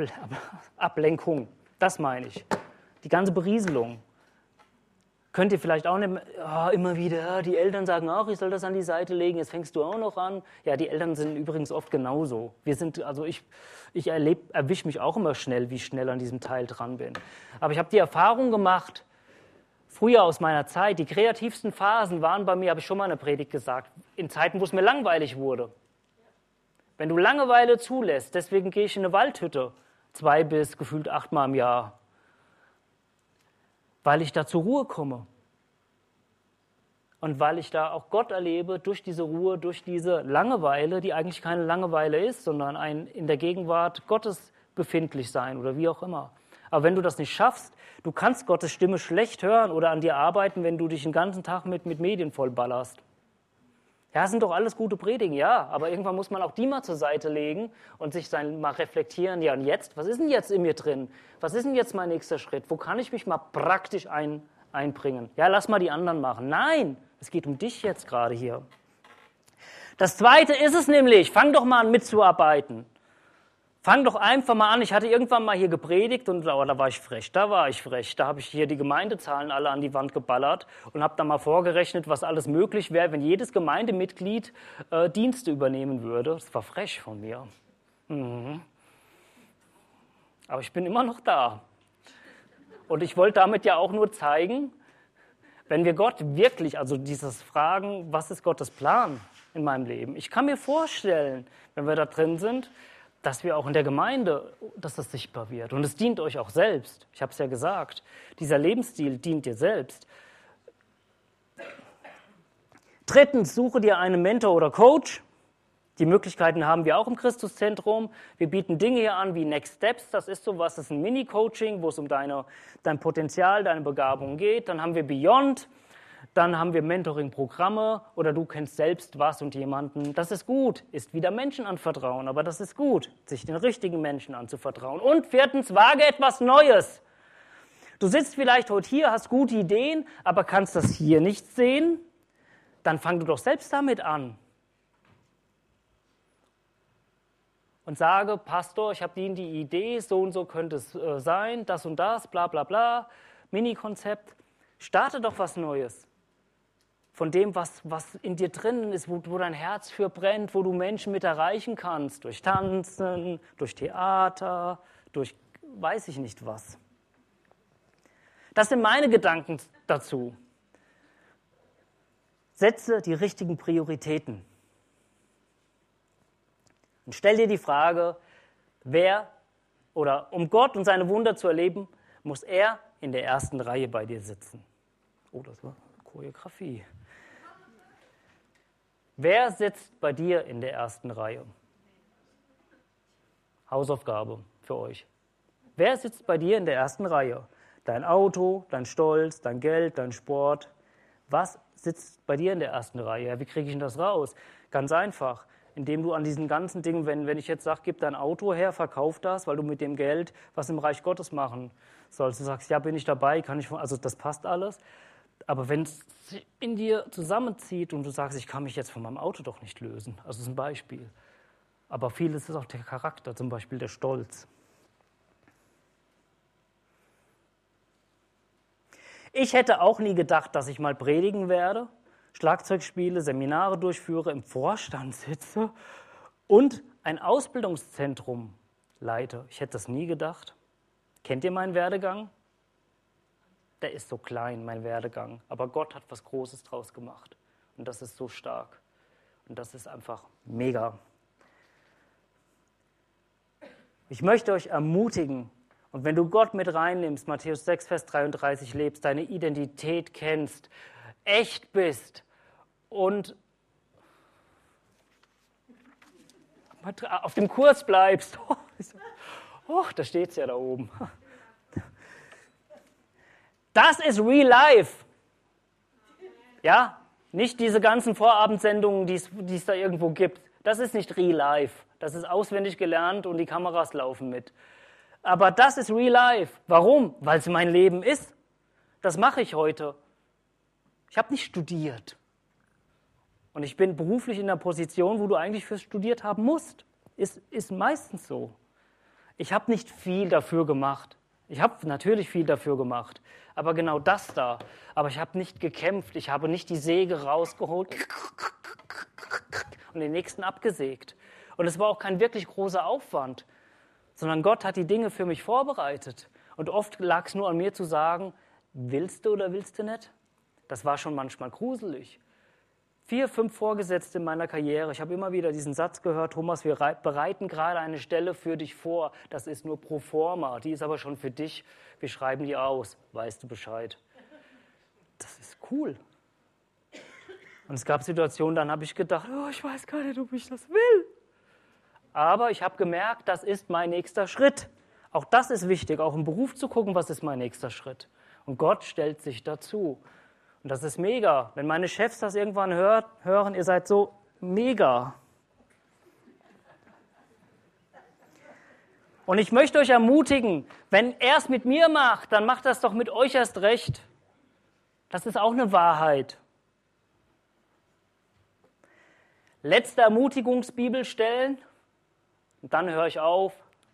[SPEAKER 1] das meine ich. Die ganze Berieselung. Könnt ihr vielleicht auch nicht immer wieder, die Eltern sagen, ach, ich soll das an die Seite legen, jetzt fängst du auch noch an. Ja, die Eltern sind übrigens oft genauso. Ich erwische mich auch immer schnell, wie ich schnell an diesem Teil dran bin. Aber ich habe die Erfahrung gemacht, früher aus meiner Zeit, die kreativsten Phasen waren bei mir, habe ich schon mal in der Predigt gesagt, in Zeiten, wo es mir langweilig wurde. Wenn du Langeweile zulässt, deswegen gehe ich in eine Waldhütte, 2 bis gefühlt 8 Mal im Jahr, weil ich da zur Ruhe komme und weil ich da auch Gott erlebe durch diese Ruhe, durch diese Langeweile, die eigentlich keine Langeweile ist, sondern ein in der Gegenwart Gottes befindlich sein oder wie auch immer. Aber wenn du das nicht schaffst, du kannst Gottes Stimme schlecht hören oder an dir arbeiten, wenn du dich den ganzen Tag mit Medien vollballerst. Ja, das sind doch alles gute Predigen, ja, aber irgendwann muss man auch die mal zur Seite legen und sich mal reflektieren, ja und jetzt, was ist denn jetzt in mir drin? Was ist denn jetzt mein nächster Schritt? Wo kann ich mich mal praktisch einbringen? Ja, lass mal die anderen machen. Nein, es geht um dich jetzt gerade hier. Das Zweite ist es nämlich, fang doch mal an mitzuarbeiten. Fang doch einfach mal an. Ich hatte irgendwann mal hier gepredigt und da war ich frech. Da habe ich hier die Gemeindezahlen alle an die Wand geballert und habe dann mal vorgerechnet, was alles möglich wäre, wenn jedes Gemeindemitglied Dienste übernehmen würde. Das war frech von mir. Aber ich bin immer noch da. Und ich wollte damit ja auch nur zeigen, wenn wir Gott wirklich, also dieses Fragen, was ist Gottes Plan in meinem Leben? Ich kann mir vorstellen, wenn wir da drin sind, dass wir auch in der Gemeinde, dass das sichtbar wird. Und es dient euch auch selbst. Ich habe es ja gesagt. Dieser Lebensstil dient dir selbst. Drittens, suche dir einen Mentor oder Coach. Die Möglichkeiten haben wir auch im Christuszentrum. Wir bieten Dinge hier an wie Next Steps. Das ist sowas, das ist ein Mini-Coaching, wo es um dein Potenzial, deine Begabung geht. Dann haben wir Beyond. Dann haben wir Mentoring-Programme oder du kennst selbst was und jemanden. Das ist gut, ist wieder Menschen anvertrauen, aber das ist gut, sich den richtigen Menschen anzuvertrauen. Und viertens, wage etwas Neues. Du sitzt vielleicht heute hier, hast gute Ideen, aber kannst das hier nicht sehen. Dann fang du doch selbst damit an. Und sage, Pastor, ich habe die Idee, so und so könnte es sein, das und das, bla bla bla, Mini-Konzept. Starte doch was Neues. Von dem, was in dir drin ist, wo dein Herz für brennt, wo du Menschen mit erreichen kannst, durch Tanzen, durch Theater, durch weiß ich nicht was. Das sind meine Gedanken dazu. Setze die richtigen Prioritäten. Und stell dir die Frage, um Gott und seine Wunder zu erleben, muss er in der ersten Reihe bei dir sitzen. Oh, das war Choreografie. Wer sitzt bei dir in der ersten Reihe? Hausaufgabe für euch. Wer sitzt bei dir in der ersten Reihe? Dein Auto, dein Stolz, dein Geld, dein Sport. Was sitzt bei dir in der ersten Reihe? Ja, wie kriege ich denn das raus? Ganz einfach, indem du an diesen ganzen Dingen, wenn ich jetzt sage, gib dein Auto her, verkauf das, weil du mit dem Geld was im Reich Gottes machen sollst. Du sagst, ja, bin ich dabei, also das passt alles. Aber wenn es in dir zusammenzieht und du sagst, ich kann mich jetzt von meinem Auto doch nicht lösen, also das ist ein Beispiel. Aber vieles ist auch der Charakter, zum Beispiel der Stolz. Ich hätte auch nie gedacht, dass ich mal predigen werde, Schlagzeug spiele, Seminare durchführe, im Vorstand sitze und ein Ausbildungszentrum leite. Ich hätte das nie gedacht. Kennt ihr meinen Werdegang? Der ist so klein, mein Werdegang. Aber Gott hat was Großes draus gemacht. Und das ist so stark. Und das ist einfach mega. Ich möchte euch ermutigen, und wenn du Gott mit reinnimmst, Matthäus 6, Vers 33 lebst, deine Identität kennst, echt bist und auf dem Kurs bleibst. Oh, da steht es ja da oben. Das ist Real Life. Ja, nicht diese ganzen Vorabendsendungen, die es da irgendwo gibt. Das ist nicht Real Life. Das ist auswendig gelernt und die Kameras laufen mit. Aber das ist Real Life. Warum? Weil es mein Leben ist. Das mache ich heute. Ich habe nicht studiert. Und ich bin beruflich in der Position, wo du eigentlich fürs Studiert haben musst. Ist meistens so. Ich habe nicht viel dafür gemacht. Ich habe natürlich viel dafür gemacht. Aber genau das da. Aber ich habe nicht gekämpft. Ich habe nicht die Säge rausgeholt und den nächsten abgesägt. Und es war auch kein wirklich großer Aufwand. Sondern Gott hat die Dinge für mich vorbereitet. Und oft lag es nur an mir zu sagen, willst du oder willst du nicht? Das war schon manchmal gruselig. 4, 5 Vorgesetzte in meiner Karriere. Ich habe immer wieder diesen Satz gehört, Thomas, wir bereiten gerade eine Stelle für dich vor. Das ist nur pro forma, die ist aber schon für dich. Wir schreiben die aus. Weißt du Bescheid? Das ist cool. Und es gab Situationen, dann habe ich gedacht, oh, ich weiß gar nicht, ob ich das will. Aber ich habe gemerkt, das ist mein nächster Schritt. Auch das ist wichtig, auch im Beruf zu gucken, was ist mein nächster Schritt. Und Gott stellt sich dazu. Und das ist mega. Wenn meine Chefs das irgendwann hören, ihr seid so mega. Und ich möchte euch ermutigen, wenn er es mit mir macht, dann macht das doch mit euch erst recht. Das ist auch eine Wahrheit. Letzte Ermutigungsbibelstellen. Und dann höre ich auf.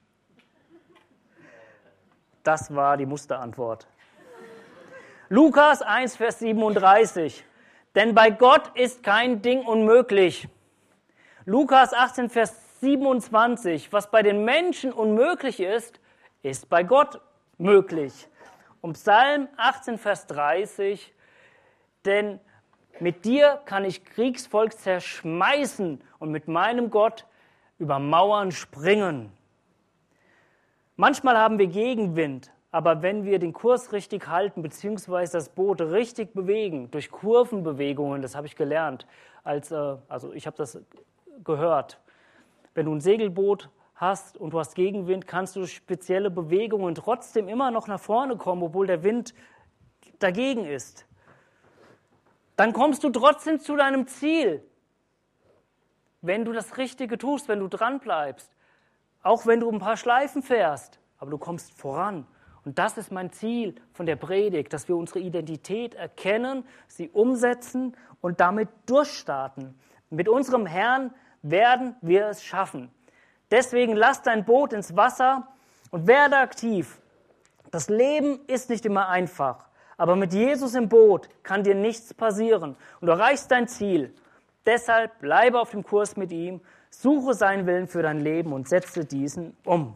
[SPEAKER 1] Das war die Musterantwort. Lukas 1, Vers 37. Denn bei Gott ist kein Ding unmöglich. Lukas 18, Vers 27. Was bei den Menschen unmöglich ist, ist bei Gott möglich. Und Psalm 18, Vers 30. Denn mit dir kann ich Kriegsvolk zerschmeißen und mit meinem Gott über Mauern springen. Manchmal haben wir Gegenwind, aber wenn wir den Kurs richtig halten, beziehungsweise das Boot richtig bewegen, durch Kurvenbewegungen, das habe ich gelernt, also ich habe das gehört. Wenn du ein Segelboot hast und du hast Gegenwind, kannst du durch spezielle Bewegungen trotzdem immer noch nach vorne kommen, obwohl der Wind dagegen ist. Dann kommst du trotzdem zu deinem Ziel, wenn du das Richtige tust, wenn du dran bleibst. Auch wenn du ein paar Schleifen fährst, aber du kommst voran. Und das ist mein Ziel von der Predigt, dass wir unsere Identität erkennen, sie umsetzen und damit durchstarten. Mit unserem Herrn werden wir es schaffen. Deswegen lass dein Boot ins Wasser und werde aktiv. Das Leben ist nicht immer einfach, aber mit Jesus im Boot kann dir nichts passieren und du erreichst dein Ziel. Deshalb bleibe auf dem Kurs mit ihm, suche seinen Willen für dein Leben und setze diesen um.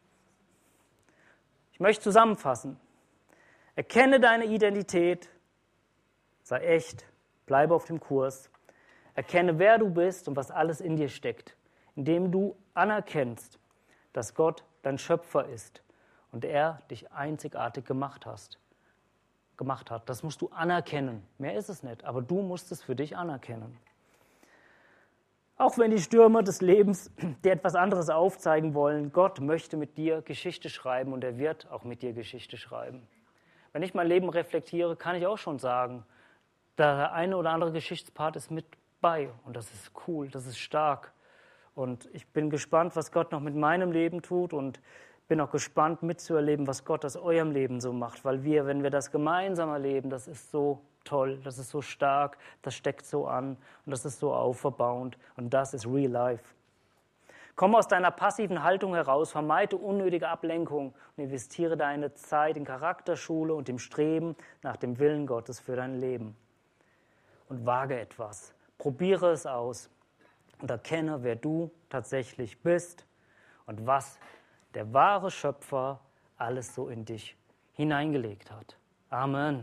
[SPEAKER 1] Ich möchte zusammenfassen. Erkenne deine Identität, sei echt, bleibe auf dem Kurs. Erkenne, wer du bist und was alles in dir steckt, indem du anerkennst, dass Gott dein Schöpfer ist und er dich einzigartig gemacht hat. Das musst du anerkennen. Mehr ist es nicht, aber du musst es für dich anerkennen. Auch wenn die Stürme des Lebens dir etwas anderes aufzeigen wollen, Gott möchte mit dir Geschichte schreiben und er wird auch mit dir Geschichte schreiben. Wenn ich mein Leben reflektiere, kann ich auch schon sagen, der eine oder andere Geschichtspart ist mit bei und das ist cool, das ist stark. Und ich bin gespannt, was Gott noch mit meinem Leben tut und bin auch gespannt mitzuerleben, was Gott aus eurem Leben so macht, weil wenn wir das gemeinsam erleben, das ist so toll, das ist so stark, das steckt so an und das ist so auferbauend und das ist Real Life. Komm aus deiner passiven Haltung heraus, vermeide unnötige Ablenkung und investiere deine Zeit in Charakterschule und im Streben nach dem Willen Gottes für dein Leben. Und wage etwas, probiere es aus und erkenne, wer du tatsächlich bist und was der wahre Schöpfer alles so in dich hineingelegt hat. Amen.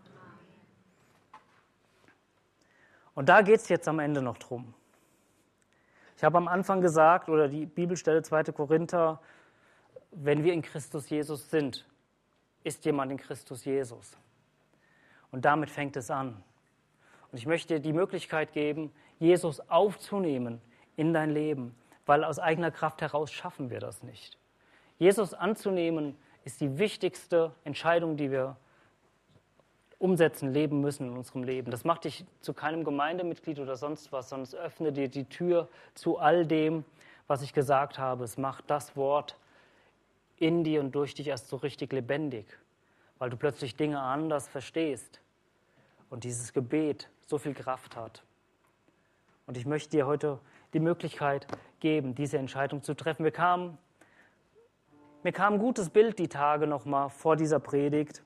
[SPEAKER 1] Und da geht es jetzt am Ende noch drum. Ich habe am Anfang gesagt, oder die Bibelstelle 2. Korinther, wenn wir in Christus Jesus sind, ist jemand in Christus Jesus. Und damit fängt es an. Und ich möchte dir die Möglichkeit geben, Jesus aufzunehmen in dein Leben, weil aus eigener Kraft heraus schaffen wir das nicht. Jesus anzunehmen ist die wichtigste Entscheidung, die wir umsetzen, leben müssen in unserem Leben. Das macht dich zu keinem Gemeindemitglied oder sonst was, sondern es öffnet dir die Tür zu all dem, was ich gesagt habe. Es macht das Wort in dir und durch dich erst so richtig lebendig, weil du plötzlich Dinge anders verstehst und dieses Gebet so viel Kraft hat. Und ich möchte dir heute die Möglichkeit geben, diese Entscheidung zu treffen. Mir kam ein gutes Bild die Tage nochmal vor dieser Predigt.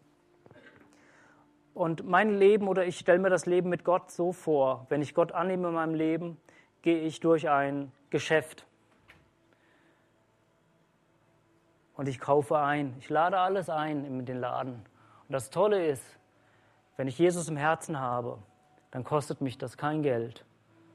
[SPEAKER 1] Und mein Leben, oder ich stelle mir das Leben mit Gott so vor, wenn ich Gott annehme in meinem Leben, gehe ich durch ein Geschäft. Und ich kaufe ein. Ich lade alles ein in den Laden. Und das Tolle ist, wenn ich Jesus im Herzen habe, dann kostet mich das kein Geld.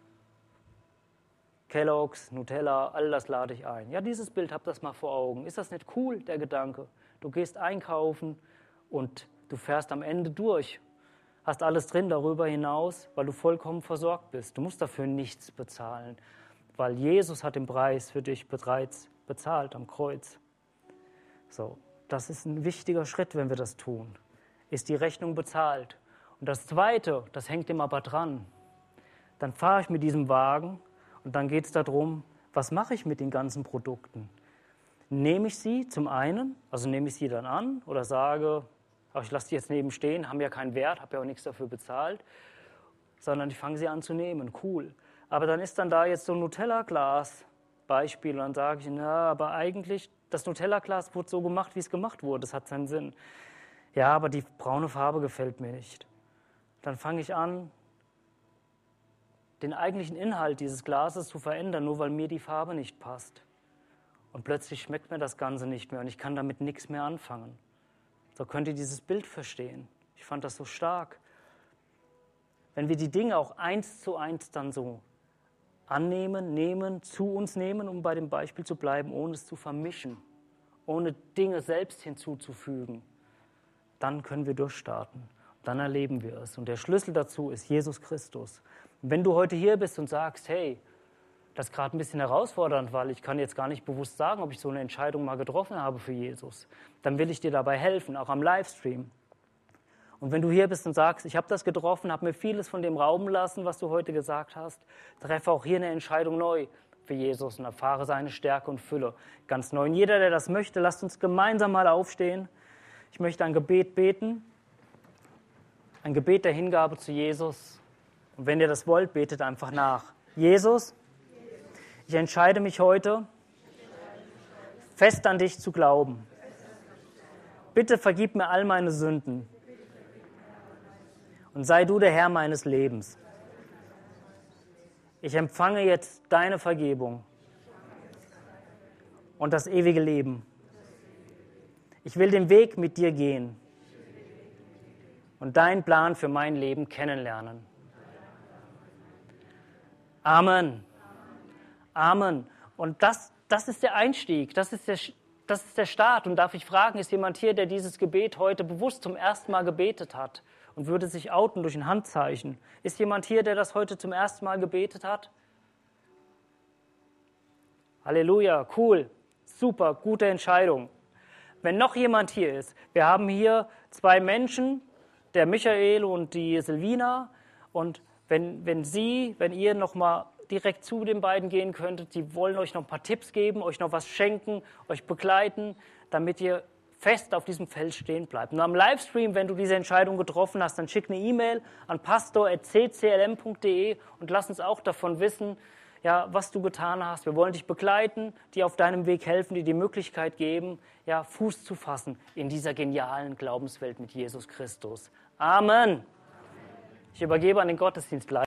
[SPEAKER 1] Kellogg's, Nutella, all das lade ich ein. Ja, dieses Bild, habt das mal vor Augen. Ist das nicht cool, der Gedanke? Du gehst einkaufen und du fährst am Ende durch. Hast alles drin darüber hinaus, weil du vollkommen versorgt bist. Du musst dafür nichts bezahlen, weil Jesus hat den Preis für dich bereits bezahlt am Kreuz. So, das ist ein wichtiger Schritt, wenn wir das tun. Ist die Rechnung bezahlt. Und das Zweite, das hängt dem aber dran. Dann fahre ich mit diesem Wagen und dann geht es darum, was mache ich mit den ganzen Produkten? Nehme ich sie zum einen, also nehme ich sie dann an oder sage, ach, ich lasse die jetzt neben stehen, haben ja keinen Wert, habe ja auch nichts dafür bezahlt, sondern ich fange sie an zu nehmen, cool. Aber dann ist dann da jetzt so ein Nutella-Glas, Beispiel, und dann sage ich, na, aber eigentlich, das Nutella-Glas wurde so gemacht, wie es gemacht wurde, das hat seinen Sinn. Ja, aber die braune Farbe gefällt mir nicht. Dann fange ich an, den eigentlichen Inhalt dieses Glases zu verändern, nur weil mir die Farbe nicht passt. Und plötzlich schmeckt mir das Ganze nicht mehr und ich kann damit nichts mehr anfangen. So könnt ihr dieses Bild verstehen. Ich fand das so stark. Wenn wir die Dinge auch 1:1 dann so annehmen, nehmen, zu uns nehmen, um bei dem Beispiel zu bleiben, ohne es zu vermischen, ohne Dinge selbst hinzuzufügen, dann können wir durchstarten. Dann erleben wir es. Und der Schlüssel dazu ist Jesus Christus. Und wenn du heute hier bist und sagst, hey, das ist gerade ein bisschen herausfordernd, weil ich kann jetzt gar nicht bewusst sagen, ob ich so eine Entscheidung mal getroffen habe für Jesus, dann will ich dir dabei helfen, auch am Livestream. Und wenn du hier bist und sagst, ich habe das getroffen, habe mir vieles von dem rauben lassen, was du heute gesagt hast, treffe auch hier eine Entscheidung neu für Jesus und erfahre seine Stärke und Fülle ganz neu. Und jeder, der das möchte, lasst uns gemeinsam mal aufstehen. Ich möchte ein Gebet beten, ein Gebet der Hingabe zu Jesus. Und wenn ihr das wollt, betet einfach nach. Jesus, ich entscheide mich heute, fest an dich zu glauben. Bitte vergib mir all meine Sünden und sei du der Herr meines Lebens. Ich empfange jetzt deine Vergebung und das ewige Leben. Ich will den Weg mit dir gehen und deinen Plan für mein Leben kennenlernen. Amen. Amen. Und das ist der Einstieg, das ist der Start. Und darf ich fragen, ist jemand hier, der dieses Gebet heute bewusst zum ersten Mal gebetet hat und würde sich outen durch ein Handzeichen? Ist jemand hier, der das heute zum ersten Mal gebetet hat? Halleluja, cool, super, gute Entscheidung. Wenn noch jemand hier ist, wir haben hier 2 Menschen, der Michael und die Silvina, und wenn ihr noch mal direkt zu den beiden gehen könntet, die wollen euch noch ein paar Tipps geben, euch noch was schenken, euch begleiten, damit ihr fest auf diesem Feld stehen bleibt. Und am Livestream, wenn du diese Entscheidung getroffen hast, dann schick eine E-Mail an pastor@cclm.de und lass uns auch davon wissen, ja, was du getan hast. Wir wollen dich begleiten, dir auf deinem Weg helfen, dir die Möglichkeit geben, ja, Fuß zu fassen in dieser genialen Glaubenswelt mit Jesus Christus. Amen. Ich übergebe an den Gottesdienstleiter.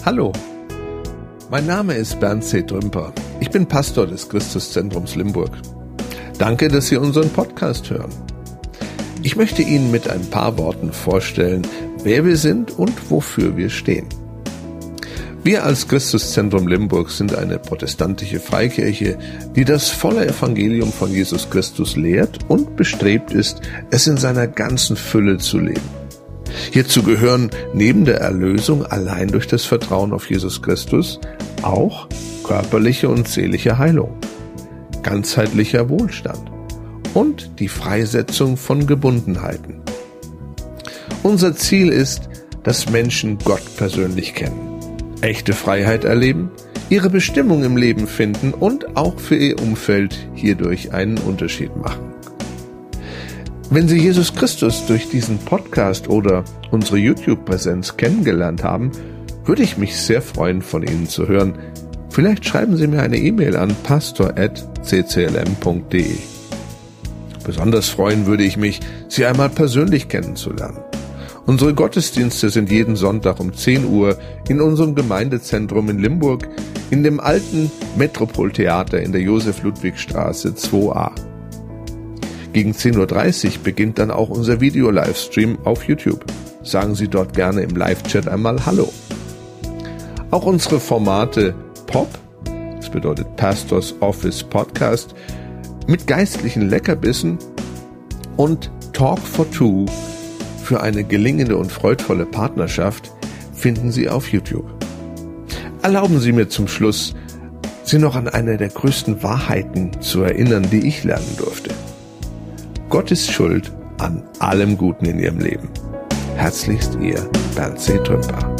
[SPEAKER 2] Hallo, mein Name ist Bernd C. Trümper. Ich bin Pastor des Christuszentrums Limburg. Danke, dass Sie unseren Podcast hören. Ich möchte Ihnen mit ein paar Worten vorstellen, wer wir sind und wofür wir stehen. Wir als Christuszentrum Limburg sind eine protestantische Freikirche, die das volle Evangelium von Jesus Christus lehrt und bestrebt ist, es in seiner ganzen Fülle zu leben. Hierzu gehören neben der Erlösung allein durch das Vertrauen auf Jesus Christus auch körperliche und seelische Heilung, ganzheitlicher Wohlstand und die Freisetzung von Gebundenheiten. Unser Ziel ist, dass Menschen Gott persönlich kennen, echte Freiheit erleben, ihre Bestimmung im Leben finden und auch für ihr Umfeld hierdurch einen Unterschied machen. Wenn Sie Jesus Christus durch diesen Podcast oder unsere YouTube-Präsenz kennengelernt haben, würde ich mich sehr freuen, von Ihnen zu hören. Vielleicht schreiben Sie mir eine E-Mail an pastor@cclm.de. Besonders freuen würde ich mich, Sie einmal persönlich kennenzulernen. Unsere Gottesdienste sind jeden Sonntag um 10 Uhr in unserem Gemeindezentrum in Limburg in dem alten Metropoltheater in der Josef-Ludwig-Straße 2a. Gegen 10.30 Uhr beginnt dann auch unser Video-Livestream auf YouTube. Sagen Sie dort gerne im Live-Chat einmal Hallo. Auch unsere Formate POP, das bedeutet Pastors Office Podcast, mit geistlichen Leckerbissen und Talk for Two für eine gelingende und freudvolle Partnerschaft finden Sie auf YouTube. Erlauben Sie mir zum Schluss, Sie noch an eine der größten Wahrheiten zu erinnern, die ich lernen durfte. Gott ist schuld an allem Guten in Ihrem Leben. Herzlichst Ihr Bernd C. Trümper.